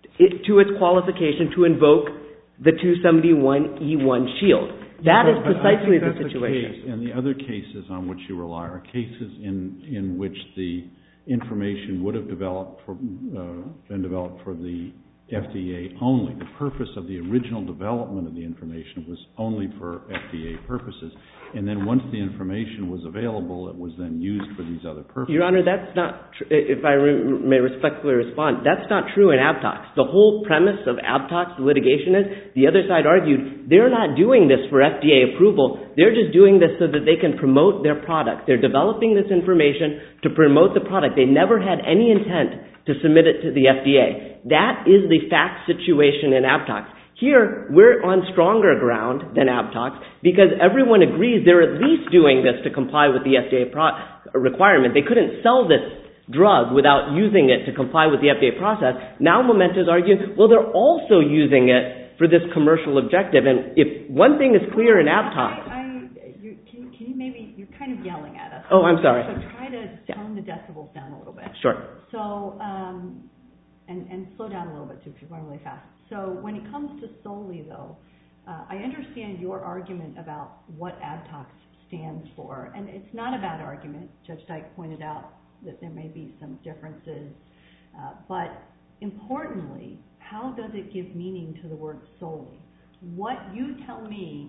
to its qualification to invoke the two seventy-one E one shield. That is precisely the situation. The case, and the other cases on which you rely are cases in, in which the information would have developed for, uh, been developed for the F D A only. The purpose of the original development of the information was only for F D A purposes. And then once the information was available, it was then used for these other purposes. Your Honor, that's not true. If I re- may respectfully respond, that's not true in Abtox. The whole premise of Abtox litigation is, the other side argued, they're not doing this for F D A approval. They're just doing this so that they can promote their product. They're developing this information to promote the product. They never had any intent to submit it to the F D A. That is the fact situation in Abtox. Here, we're on stronger ground than Abtox because everyone agrees they're at least doing this to comply with the F D A pro- requirement. They couldn't sell this drug without using it to comply with the F D A process. Now Momento's arguing, well, they're also using it for this commercial objective. And if one thing is clear in Abtox... I, I, you, can, can you maybe, you're kind of yelling at us. Oh, I'm sorry. So try to tone the decibels down a little bit. Sure. So, um, and, and slow down a little bit too, if you're going really fast. So when it comes to solely, though, uh, I understand your argument about what Abtox stands for, and it's not a bad argument. Judge Dyke pointed out that there may be some differences, uh, but importantly, how does it give meaning to the word solely? What you tell me,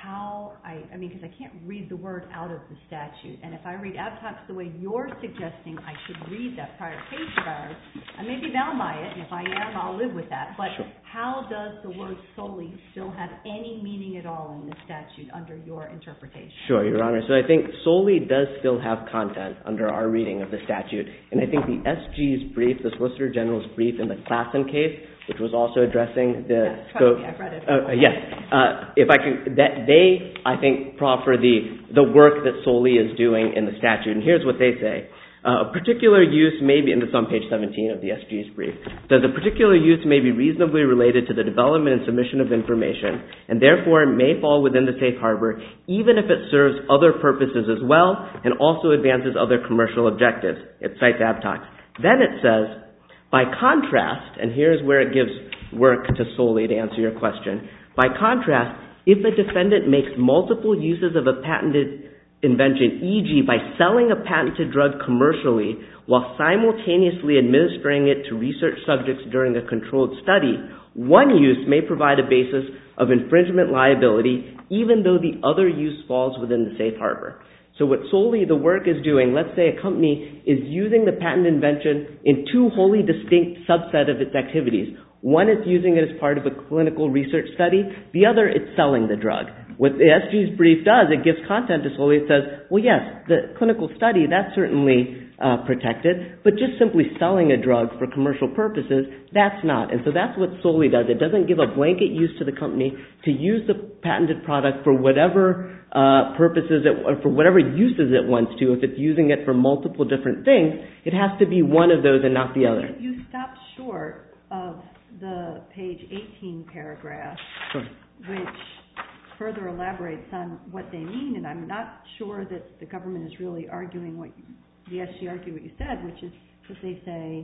how I, I mean, because I can't read the word out of the statute. And if I read Abtox the way you're suggesting I should read that prior case of ours, I may be bound by it, and if I am, I'll live with that. But sure. How does the word solely still have any meaning at all in the statute under your interpretation? Sure, Your Honor. So I think solely does still have content under our reading of the statute. And I think the S G's brief, the Solicitor General's brief in the Klassen case, which was also addressing the yes, scope. Me, I've read it. Uh, yes, uh, if I can, that they, I think, proffer the the work that solely is doing in the statute. And here's what they say: uh, a particular use may be, and it's on page seventeen of the S G's brief. Does a particular use may be reasonably related to the development and submission of information, and therefore may fall within the safe harbor, even if it serves other purposes as well, and also advances other commercial objectives. It cites Abtox. Then it says, by contrast, and here's where it gives work to solely to answer your question, by contrast, if a defendant makes multiple uses of a patented invention, for example by selling a patented drug commercially while simultaneously administering it to research subjects during a controlled study, one use may provide a basis of infringement liability even though the other use falls within the safe harbor. So what solely the work is doing, let's say a company is using the patent invention in two wholly distinct subset of its activities. One is using it as part of a clinical research study. The other, it's selling the drug. What the S G's brief does, it gives content to solely. It says, well, yes, the clinical study, that's certainly uh, protected, but just simply selling a drug for commercial purposes, that's not. And so that's what solely does. It doesn't give a blanket use to the company to use the patented product for whatever uh, purposes, it, or for whatever uses it wants to. If it's using it for multiple different things, it has to be one of those and not the other. You, you stopped short of the page eighteen paragraph, sure. which further elaborates on what they mean, and I'm not sure that the government is really arguing what you, the S G argued what you said, which is that they say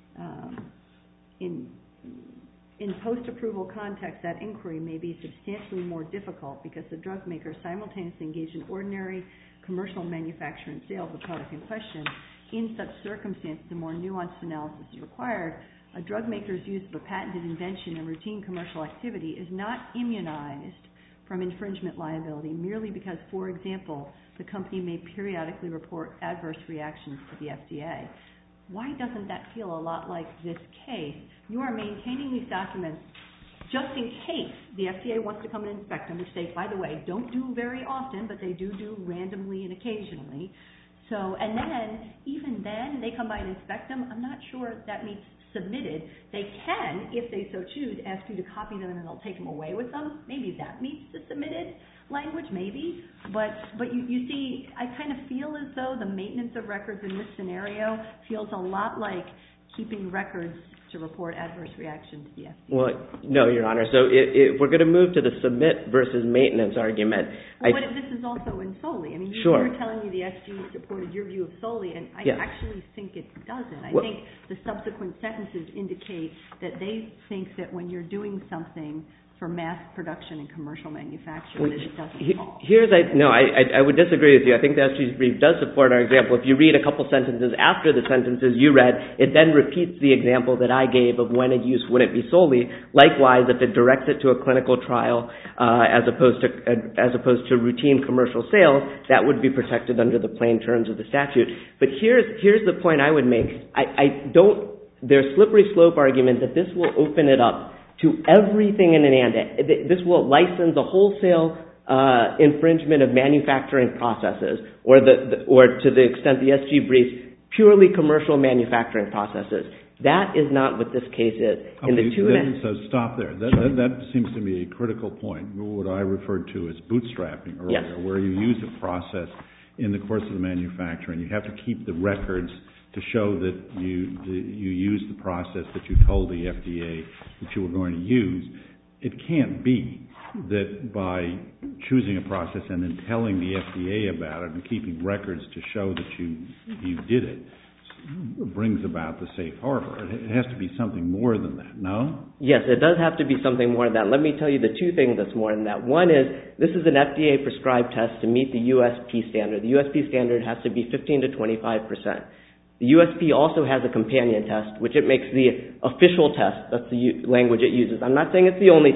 um, in in post-approval context, that inquiry may be substantially more difficult because the drug maker simultaneously engaged in ordinary commercial manufacture and sale of the product in question. In such circumstances, a more nuanced analysis is required. A drug maker's use of a patented invention in routine commercial activity is not immunized from infringement liability merely because, for example, the company may periodically report adverse reactions to the F D A. Why doesn't that feel a lot like this case? You are maintaining these documents just in case the F D A wants to come and inspect them, which they, by the way, don't do very often, but they do do randomly and occasionally. So, and then, even then, they come by and inspect them. I'm not sure that meets submitted. They can, if they so choose, ask you to copy them and they'll take them away with them. Maybe that meets the submitted language, maybe. But but you, you see, I kind of feel as though the maintenance of records in this scenario feels a lot like keeping records to report adverse reaction to the F D A. Well, no, Your Honor. So it, it, we're going to move to the submit versus maintenance argument. Well, I, but this is also in solely. I mean, you, sure. you were telling me the S G supported your view of solely, and I yes. actually think it doesn't. I well, think the subsequent sentences indicate that they think that when you're doing something for mass production and commercial manufacture, well, that it doesn't he, fall. Here's, I, no, I, I would disagree with you. I think the S G's brief does support our example. If you read a couple sentences after the sentences you read, it then repeats the example that I gave of when a use wouldn't be solely. Likewise, if it directs it to a clinical trial uh, as opposed to uh, as opposed to routine commercial sales, that would be protected under the plain terms of the statute. But here's here's the point I would make. I, I don't. There's slippery slope argument that this will open it up to everything in an ANDA. This will license a wholesale uh, infringement of manufacturing processes, or the, the or to the extent the S G briefs, purely commercial manufacturing processes. That is not what this case is. In okay, the two then, so stop there. That, that, that seems to me a critical point, what I referred to as bootstrapping earlier, yes. where you use a process in the course of the manufacturing. You have to keep the records to show that you the, you used the process that you told the F D A that you were going to use. It can't be that by choosing a process and then telling the F D A about it and keeping records to show that you you did it brings about the safe harbor. It has to be something more than that, no? Yes, it does have to be something more than that. Let me tell you the two things that's more than that. One is, this is an F D A-prescribed test to meet the U S P standard. The U S P standard has to be fifteen to twenty-five percent. The U S P also has a companion test, which it makes the official test. That's the language it uses. I'm not saying it's the only test,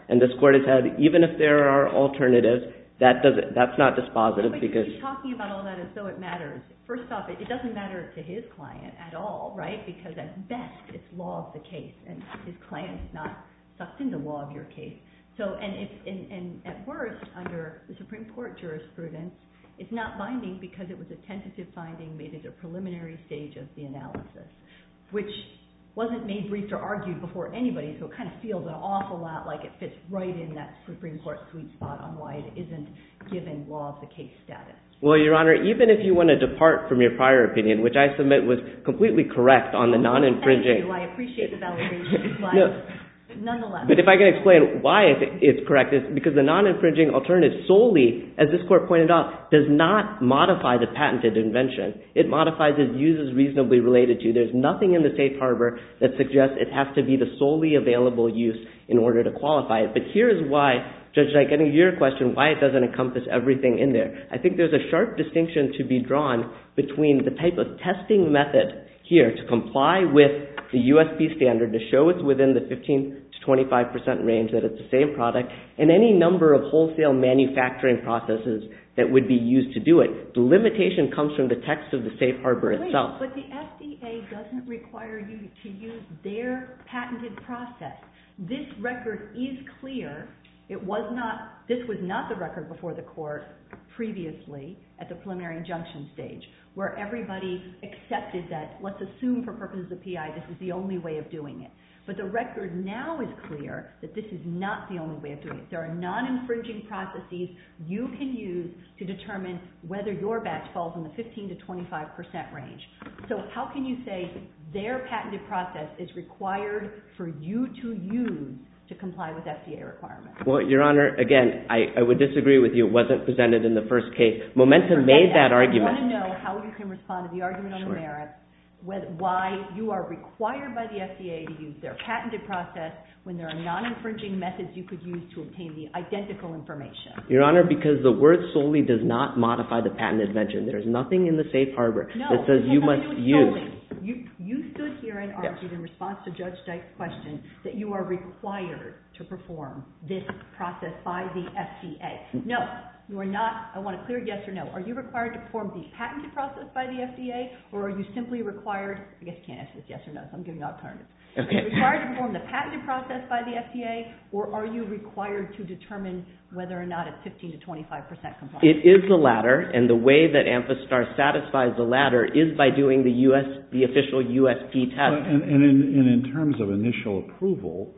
And this court has said, even if there are alternatives, that doesn't, that's not dispositive but because... you keep talking about all that as though it matters. First off, it, it doesn't matter to his client at all, right? Because at best, it's law of the case, and his client's not sucked into law of your case. So, and, it's, and, and at worst, under the Supreme Court jurisprudence, it's not binding because it was a tentative finding made at a preliminary stage of the analysis, which wasn't made, briefed, or argued before anybody, so it kind of feels an awful lot like it fits right in that Supreme Court sweet spot on why it isn't given law of the case status. Well, Your Honor, even if you want to depart from your prior opinion, which I submit was completely correct on the well, non-infringing... Thank you. I appreciate the validation, but no. nonetheless... But if I can explain why it's correct, is because the non-infringing alternative solely, as this court pointed out, does not modify the patented invention. It modifies its uses reasonably related to. There's nothing in the safe harbor that suggests it has to be the solely available use in order to qualify it. But here's why, Judge Dyke, getting to your question, why it doesn't encompass everything in there. I think there's a sharp distinction to be drawn between the type of testing method here to comply with the U S P standard to show it's within the fifteen to twenty-five percent range, that it's the same product, and any number of wholesale manufacturing processes that would be used to do it. The limitation comes from the text of the safe harbor Wait, itself. But the F D A doesn't require you to use their patented process. This record is clear. It was not, this was not the record before the court previously at the preliminary injunction stage, where everybody accepted that, let's assume for purposes of P I, this is the only way of doing it. But the record now is clear that this is not the only way of doing it. There are non-infringing processes you can use to determine whether your batch falls in the fifteen to twenty-five percent range. So how can you say their patented process is required for you to use to comply with F D A requirements? Well, Your Honor, again, I, I would disagree with you. It wasn't presented in the first case. Momentum made that, that argument. I want to know how you can respond to the argument on sure. the merits, whether, why you are required by the F D A to use their patented process when there are non-infringing methods you could use to obtain the identical information. Your Honor, because the word solely does not modify the patent invention. There is nothing in the safe harbor no, that says you must use. You, you stood here and argued yes. in response to Judge Dyke's question that you are required to perform this process by the F D A. No, you are not. I want a clear yes or no. Are you required to perform the patented process by the F D A, or are you simply required, I guess you can't answer this yes or no, so I'm giving you alternatives. Okay. Are you required to perform the patented process by the F D A, or are you required to determine whether or not it's fifteen to twenty-five percent compliant? It is the latter, and the way that Amphastar satisfies the latter is by doing the U S, the official U S P test. Well, and, and, in, and in terms of initial approval,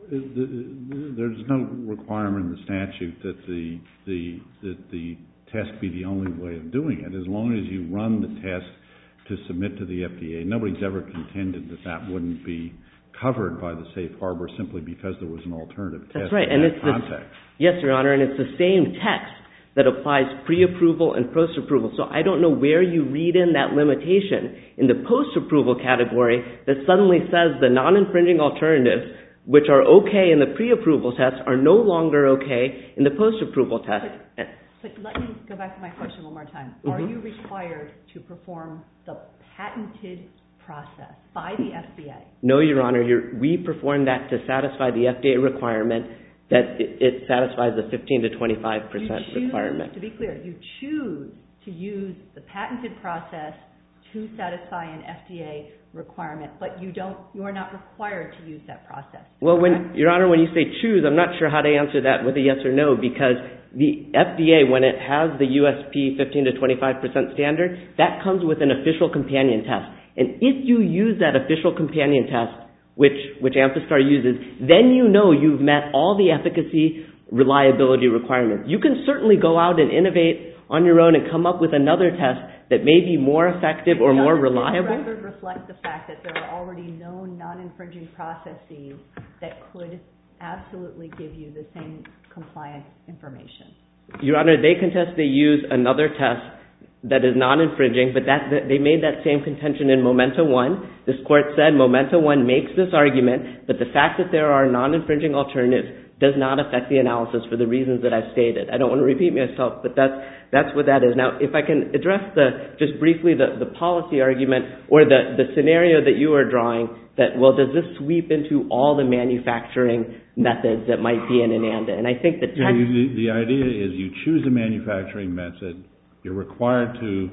there's no requirement in the statute that the, the, that the test be the only way of doing it. As long as you run the test to submit to the F D A, nobody's ever contended that that wouldn't be covered by the safe harbor simply because there was an alternative test. That's right, in and that it's context. The, yes, Your Honor, and it's the same text that applies pre-approval and post-approval. So I don't know where you read in that limitation in the post-approval category that suddenly says the non-infringing alternatives, which are okay in the pre-approval test, are no longer okay in the post-approval test. But, but let me go back to my question one more time. Mm-hmm. Are you required to perform the patented process by the F D A? No, Your Honor. You're, we perform that to satisfy the F D A requirement that it, it satisfies the fifteen to twenty-five percent choose, requirement. To be clear, you choose to use the patented process to satisfy an F D A requirement, but you don't. You are not required to use that process. Well, when, Your Honor, when you say choose, I'm not sure how to answer that with a yes or no, because the F D A, when it has the U S P fifteen to twenty-five percent standard, that comes with an official companion test. And if you use that official companion test, which, which Amphastar uses, then you know you've met all the efficacy reliability requirements. You can certainly go out and innovate on your own and come up with another test that may be more effective or more reliable. Does this record reflect the fact that there are already known non-infringing processes that could absolutely give you the same compliance information? Your Honor, they contest they use another test that is non-infringing, but that, that they made that same contention in Momenta one. This court said Momenta one makes this argument, but the fact that there are non-infringing alternatives does not affect the analysis for the reasons that I've stated. I don't want to repeat myself, but that's, that's what that is. Now, if I can address the, just briefly the, the policy argument or the, the scenario that you are drawing, that, well, does this sweep into all the manufacturing methods that might be in an ANDA? And I think the text... Yeah, you, the idea is you choose a manufacturing method, you're required to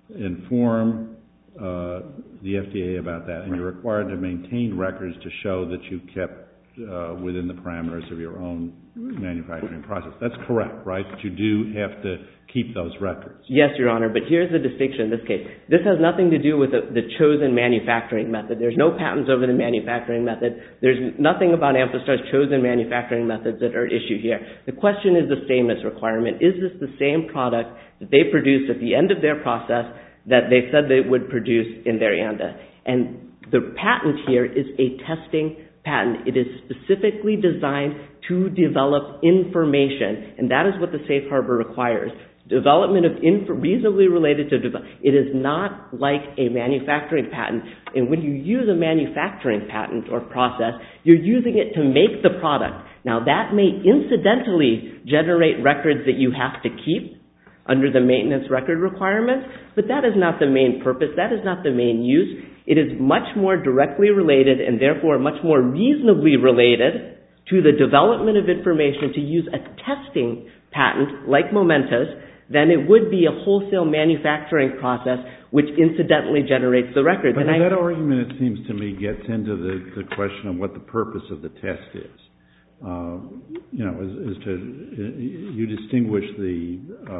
inform uh, the F D A about that, and you're required to maintain records to show that you kept uh, within the parameters of your own manufacturing process. That's correct, right? That you do have to keep those records. Yes, Your Honor, but here's the distinction in this case. This has nothing to do with the, the chosen manufacturing method. There's no patents over the manufacturing method. There's nothing about Amphastar's chosen manufacturing methods that are at issue here. The question is the sameness requirement. Is this the same product that they produced at the end of their process that they said they would produce in their ANDA? And the patent here is a testing patent. It is specifically designed to develop information, and that is what the safe harbor requires. Development of inf- reasonably related to develop. It is not like a manufacturing patent. And when you use a manufacturing patent or process, you're using it to make the product. Now that may incidentally generate records that you have to keep under the maintenance record requirements, but that is not the main purpose. That is not the main use. It is much more directly related and therefore much more reasonably related to the development of information to use a testing patent like Momenta's than it would be a wholesale manufacturing process which incidentally generates the record. But and that I, argument, it seems to me, gets into the, the question of what the purpose of the test is. Uh, you know, is, is to, you distinguish the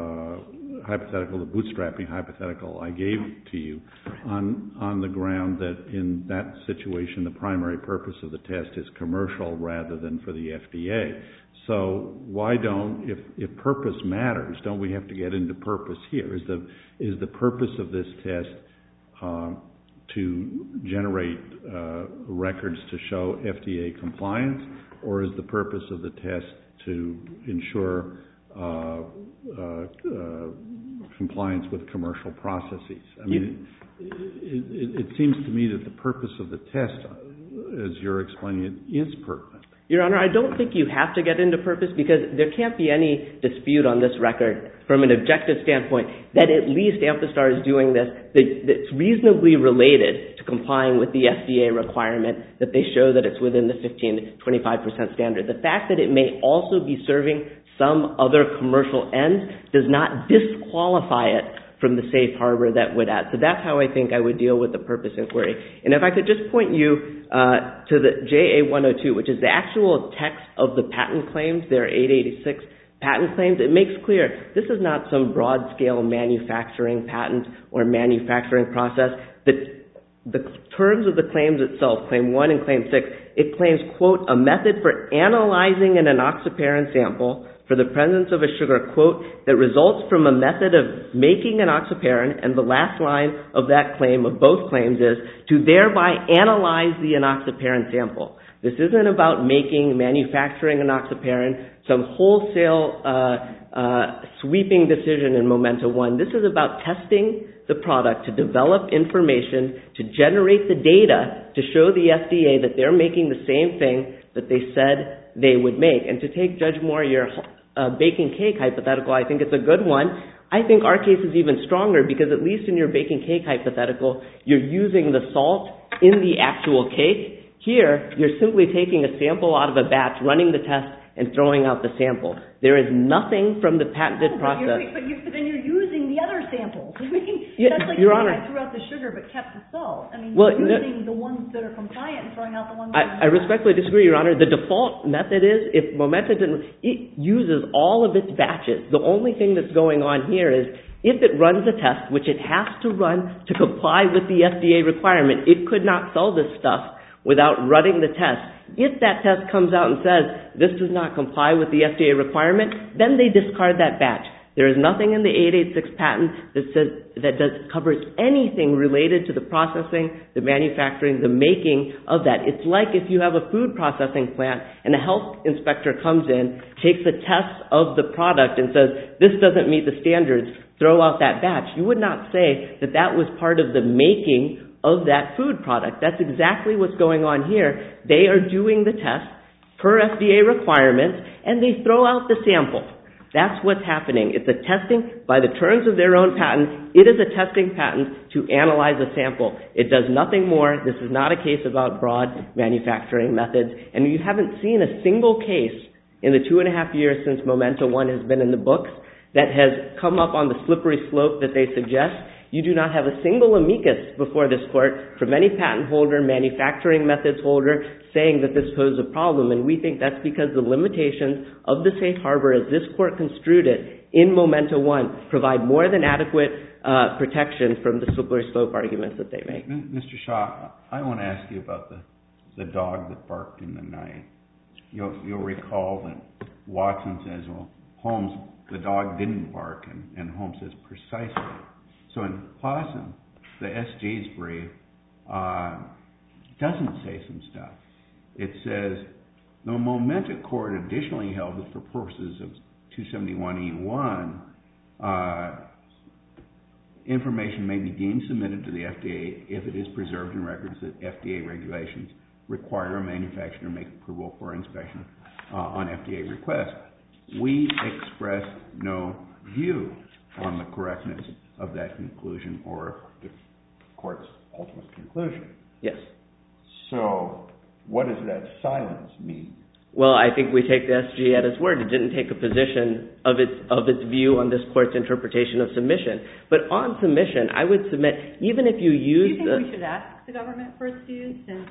uh, hypothetical, the bootstrapping hypothetical I gave to you on, on the ground that in that situation the primary purpose of the test is commercial rather than for the F D A. So why don't, if, if purpose matters, don't we have to get into purpose here? Is the, is the purpose of this test uh, to generate uh, records to show F D A compliance, or is the purpose of the test to ensure uh, uh, uh, compliance with commercial processes? I mean, it, it, it seems to me that the purpose of the test, as you're explaining it, is pertinent. Your Honor, I don't think you have to get into purpose because there can't be any dispute on this record from an objective standpoint that at least Amphastar is doing this that's reasonably related to complying with the F D A requirement that they show that it's within the fifteen to twenty-five percent standard. The fact that it may also be serving some other commercial ends does not disqualify it from the safe harbor that would add. So that's how I think I would deal with the purpose inquiry. And if I could just point you uh, to the J A one oh two, which is the actual text of the patent claims, their eight eighty-six patent claims, it makes clear this is not some broad-scale manufacturing patent or manufacturing process. The, the terms of the claims itself, Claim one and Claim six, it claims, quote, a method for analyzing an enoxaparin sample for the presence of a sugar, quote, that results from a method of making enoxaparin, and the last line of that claim, of both claims, is to thereby analyze the enoxaparin sample. This isn't about making, manufacturing enoxaparin, some wholesale uh, uh, sweeping decision in Momenta one. This is about testing the product to develop information, to generate the data to show the F D A that they're making the same thing that they said they would make. And to take, Judge Moore, your uh, baking cake hypothetical, I think it's a good one. I think our case is even stronger because at least in your baking cake hypothetical, you're using the salt in the actual cake. Here, you're simply taking a sample out of a batch, running the test, and throwing out the sample. There is nothing from the patented oh, but process. You're, but, you're, but then you're using the other samples. I mean, Yeah, that's like Your saying Honor. I threw out the sugar but kept the salt. I mean, Well, you're no, using the ones that are compliant and throwing out the ones that I, I are not. respectfully disagree, Your Honor. The default method is, if Momenta didn't, it uses all of its batches. The only thing that's going on here is, if it runs a test, which it has to run to comply with the F D A requirement, it could not sell this stuff without running the test. If that test comes out and says, this does not comply with the F D A requirement, then they discard that batch. There is nothing in the eight eighty-six patent that says that does, covers anything related to the processing, the manufacturing, the making of that. It's like if you have a food processing plant and a health inspector comes in, takes a test of the product and says, this doesn't meet the standards, throw out that batch. You would not say that that was part of the making of that food product. That's exactly what's going on here. They are doing the test per F D A requirements, and they throw out the sample. That's what's happening. It's a testing by the terms of their own patent. It is a testing patent to analyze a sample. It does nothing more. This is not a case about broad manufacturing methods. And you haven't seen a single case in the two and a half years since Momenta one has been in the books that has come up on the slippery slope that they suggest. You do not have a single amicus before this court from any patent holder, manufacturing methods holder, saying that this poses a problem. And we think that's because the limitations of the safe harbor as this court construed it in Momenta one provide more than adequate uh, protection from the slippery slope arguments that they make. Mister Shaw, I want to ask you about the, the dog that barked in the night. You'll, you'll recall that Watson says, well, Holmes, the dog didn't bark, and, and Holmes says precisely. So in Possum, the S G's brief uh, doesn't say some stuff. It says, the Momenta court additionally held that for purposes of two seventy-one E one, uh, information may be deemed submitted to the F D A if it is preserved in records that F D A regulations require a manufacturer to make approval for inspection uh, on F D A request. We express no view on the correctness of that conclusion or the court's ultimate conclusion. Yes. So what does that silence mean? Well, I think we take the S G at its word. It didn't take a position of its of its view on this court's interpretation of submission. But on submission, I would submit, even if you use Do you think the, we should ask the government for its views, since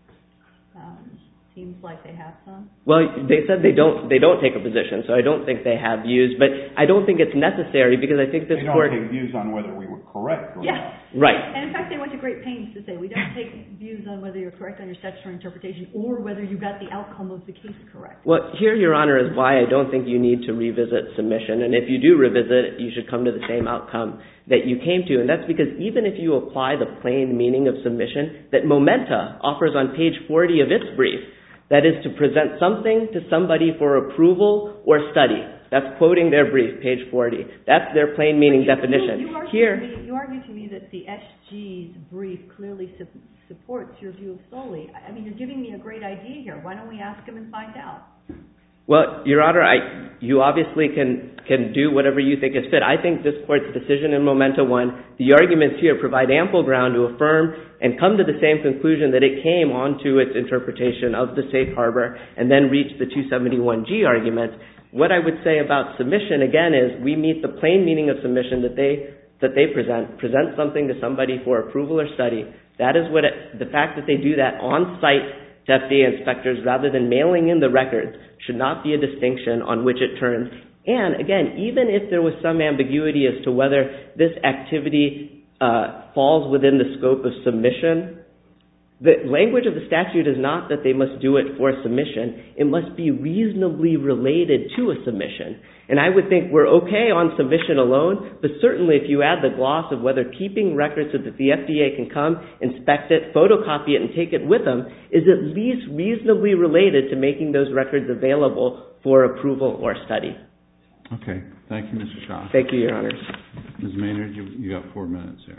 um, seems like they have some? well, they said they don't they don't take a position, so I don't think they have views. But I don't think it's necessary because I think this they don't court take views on whether we were correct or yeah. not. Right. And in fact, they went to great pains to say we don't take views on whether you're correct on your statutory interpretation or whether you got the outcome of the case correct. Well, here, Your Honor, is why I don't think you need to revisit submission. And if you do revisit it, you should come to the same outcome that you came to. And that's because even if you apply the plain meaning of submission that Momenta offers on page forty of its brief, that is to present something to somebody for approval or study. That's quoting their brief, page forty. That's their plain meaning you, definition. You, you, argue Here, to me, you argue to me that the S G's brief clearly su- supports your view of Solely. I mean, you're giving me a great idea here. Why don't we ask them and find out? well, Your Honor, I, you obviously can, can do whatever you think is fit. I think this court's decision in Momenta one, the arguments here provide ample ground to affirm and come to the same conclusion that it came onto its interpretation of the safe harbor and then reached the two seventy-one G argument. What I would say about submission, again, is we meet the plain meaning of submission that they that they present, present something to somebody for approval or study. That is what it, the fact that they do that on site to F D A inspectors rather than mailing in the records should not be a distinction on which it turns. And again, even if there was some ambiguity as to whether this activity uh, falls within the scope of submission, the language of the statute is not that they must do it for submission. It must be reasonably related to a submission. And I would think we're okay on submission alone, but certainly if you add the gloss of whether keeping records so that the F D A can come, inspect it, photocopy it, and take it with them is at least reasonably related to making those records available for approval or study. Okay. Thank you, Mister Shaw. Thank you, Your Honors. Miz Maynard, you, you got four minutes here.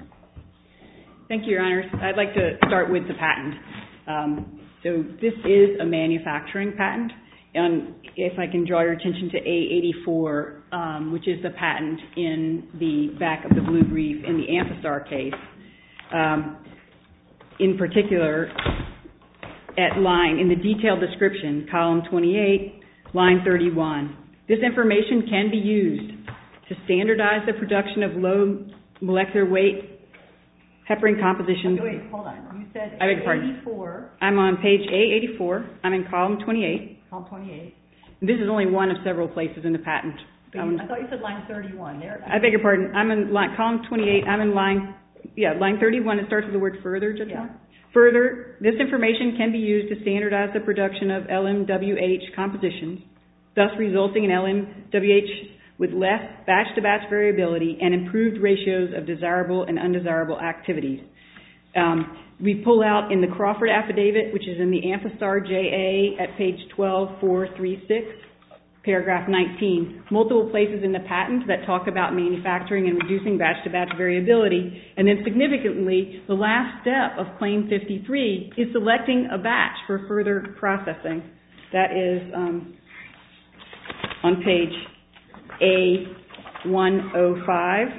Thank you, Your Honors. I'd like to start with the patent. Um, so this is a manufacturing patent. And if I can draw your attention to A eighty-four, um, which is the patent in the back of the blue brief in the Amphastar case. Um, in particular, at line, in the detailed description, column twenty-eight, line thirty-one, this information can be used to standardize the production of low molecular weight heparin compositions. Okay, wait, hold on. You said I beg your pardon. eighty-four. I'm on page A eighty-four. I'm in column twenty-eight. Column twenty-eight. This is only one of several places in the patent. Um, I thought you said line thirty-one. There. I beg your pardon. I'm in line, column twenty-eight. I'm in line, yeah, line thirty-one. It starts with the word further, Judge Yeah. Moore. Further, this information can be used to standardize the production of L M W H compositions, thus resulting in L M W H with less batch-to-batch variability and improved ratios of desirable and undesirable activities. Um, we pull out in the Crawford affidavit, which is in the Amphastar J A at page twelve four three six, paragraph nineteen, multiple places in the patent that talk about manufacturing and reducing batch-to-batch variability. And then significantly, the last step of Claim fifty-three is selecting a batch for further processing. That is um, on page A one oh five,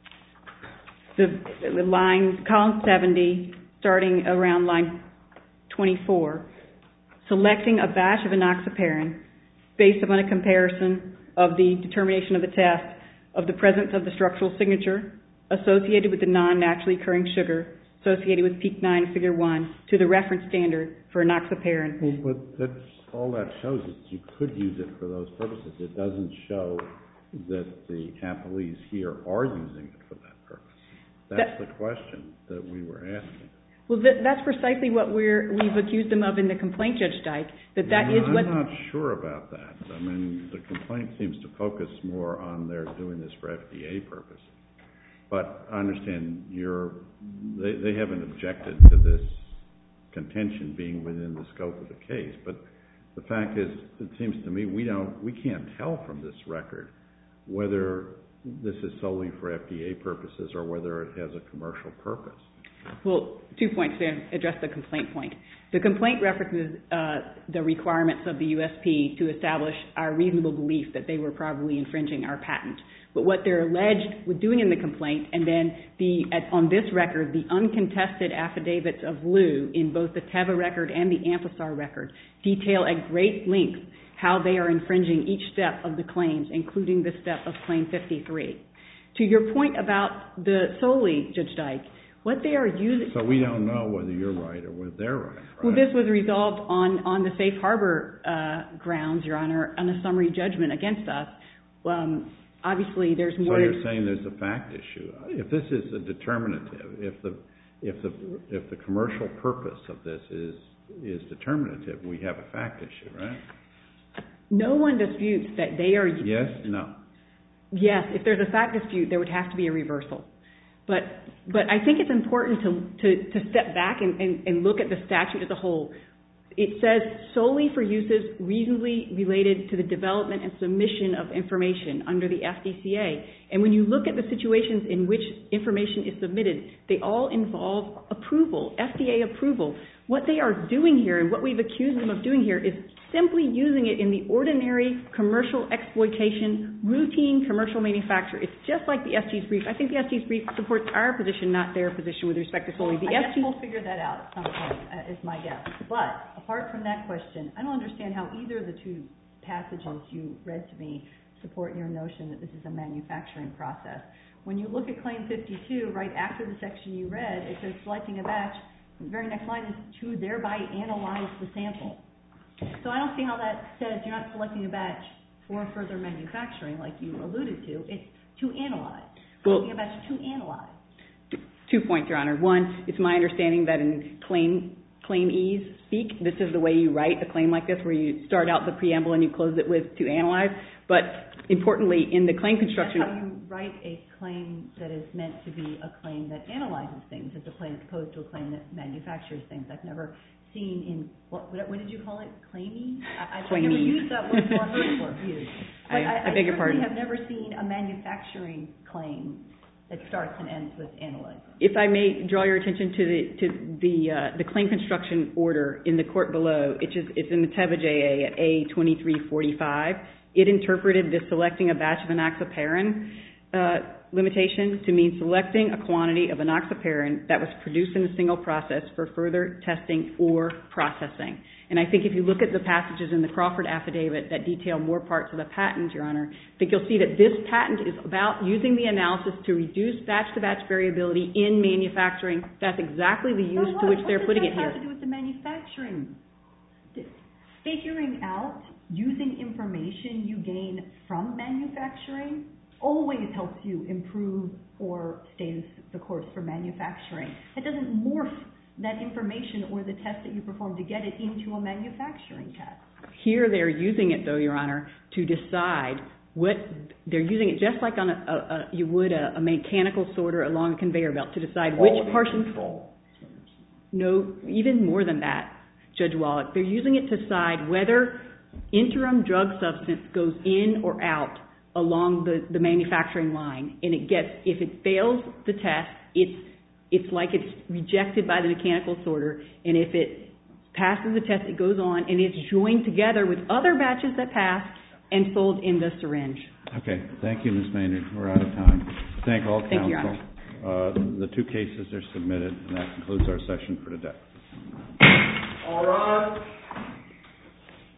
the, the line, column seventy, starting around line twenty-four, selecting a batch of enoxaparin based upon a comparison of the determination of the test of the presence of the structural signature associated with the non-naturally occurring sugar associated with peak nine, figure one, to the reference standard for enoxaparin. Well, but that's, all that shows is you could use it for those purposes. It doesn't show that the appellees here are using it for that purpose. That's that, the question that we were asking. Well, that, that's precisely what we're, we've accused them of in the complaint, Judge Dyke, that that no, is I'm what... I'm not sure about that. I mean, the complaint seems to focus more on their doing this for F D A purposes. But I understand you're, they, they haven't objected to this contention being within the scope of the case. But the fact is, it seems to me we don't, we can't tell from this record whether this is solely for F D A purposes or whether it has a commercial purpose. Well, two points to address the complaint point. The complaint references uh, the requirements of the U S P to establish our reasonable belief that they were probably infringing our patent. But what they're alleged with doing in the complaint, and then the at, on this record, the uncontested affidavits of Liu in both the Teva record and the Amphastar record detail at great length how they are infringing each step of the claims, including the step of Claim fifty-three. To your point about the solely, Judge Dyke, what they are using... So we don't know whether you're right or whether they're right, right? Well, this was resolved on, on the safe harbor uh, grounds, Your Honor, on a summary judgment against us. Um, obviously, there's more... So you're saying there's a fact issue. If this is a determinative, if the if the if the commercial purpose of this is is determinative, we have a fact issue, right? No one disputes that they are... Yes? No? Yes. If there's a fact dispute, there would have to be a reversal. But but I think it's important to to, to step back and, and, and look at the statute as a whole. It says solely for uses reasonably related to the development and submission of information under the F D C A. And when you look at the situations in which information is submitted, they all involve approval, F D A approval. What they are doing here and what we've accused them of doing here is simply using it in the ordinary commercial exploitation, routine commercial manufacture. It's just like the S G's brief. I think the S G's brief supports our position, not their position with respect to solely. The I S G... guess we'll figure that out at some point, uh, is my guess. But apart from that question, I don't understand how either of the two passages you read to me support your notion that this is a manufacturing process. When you look at Claim fifty-two, right after the section you read, it says selecting a batch. The very next line is to thereby analyze the sample. So I don't see how that says you're not selecting a batch for further manufacturing like you alluded to. It's to analyze. Well, selecting a batch to analyze. Two points, Your Honor. One, it's my understanding that in claim claimees speak, this is the way you write a claim like this, where you start out the preamble and you close it with to analyze. But importantly, in the claim construction... That's how you write a claim that is meant to be a claim that analyzes things as opposed to a claim that manufactures things. I've never seen in, what, what did you call it, claiming? I, I've never used that word or heard it word used. But I, I, I beg your pardon. I have never seen a manufacturing claim that starts and ends with analyzing. If I may draw your attention to the to the uh, the claim construction order in the court below, it's just, it's in the Teva J A at A twenty-three forty-five. It interpreted this selecting a batch of enoxaparin uh, limitation to mean selecting a quantity of enoxaparin that was produced in a single process for further testing or processing. And I think if you look at the passages in the Crawford affidavit that detail more parts of the patent, Your Honor, I think you'll see that this patent is about using the analysis to reduce batch-to-batch variability in manufacturing. That's exactly the use to which they're putting it here. What does that have to do with the manufacturing? Figuring out using information you gain from manufacturing always helps you improve or stay the course for manufacturing. It doesn't morph that information or the test that you perform to get it into a manufacturing test. Here they're using it, though, Your Honor, to decide what they're using it just like on a, a, a you would a, a mechanical sorter along a conveyor belt to decide which portion. Control. No, even more than that, Judge Wallach. They're using it to decide whether interim drug substance goes in or out along the, the manufacturing line, and it gets, if it fails the test, it's it's like it's rejected by the mechanical sorter, and if it passes the test, it goes on, and it's joined together with other batches that pass and sold in the syringe. Okay, thank you, Miz Maynard. We're out of time. Thank all Thank you, Your counsel. Uh, the two cases are submitted, and that concludes our session for today. All right.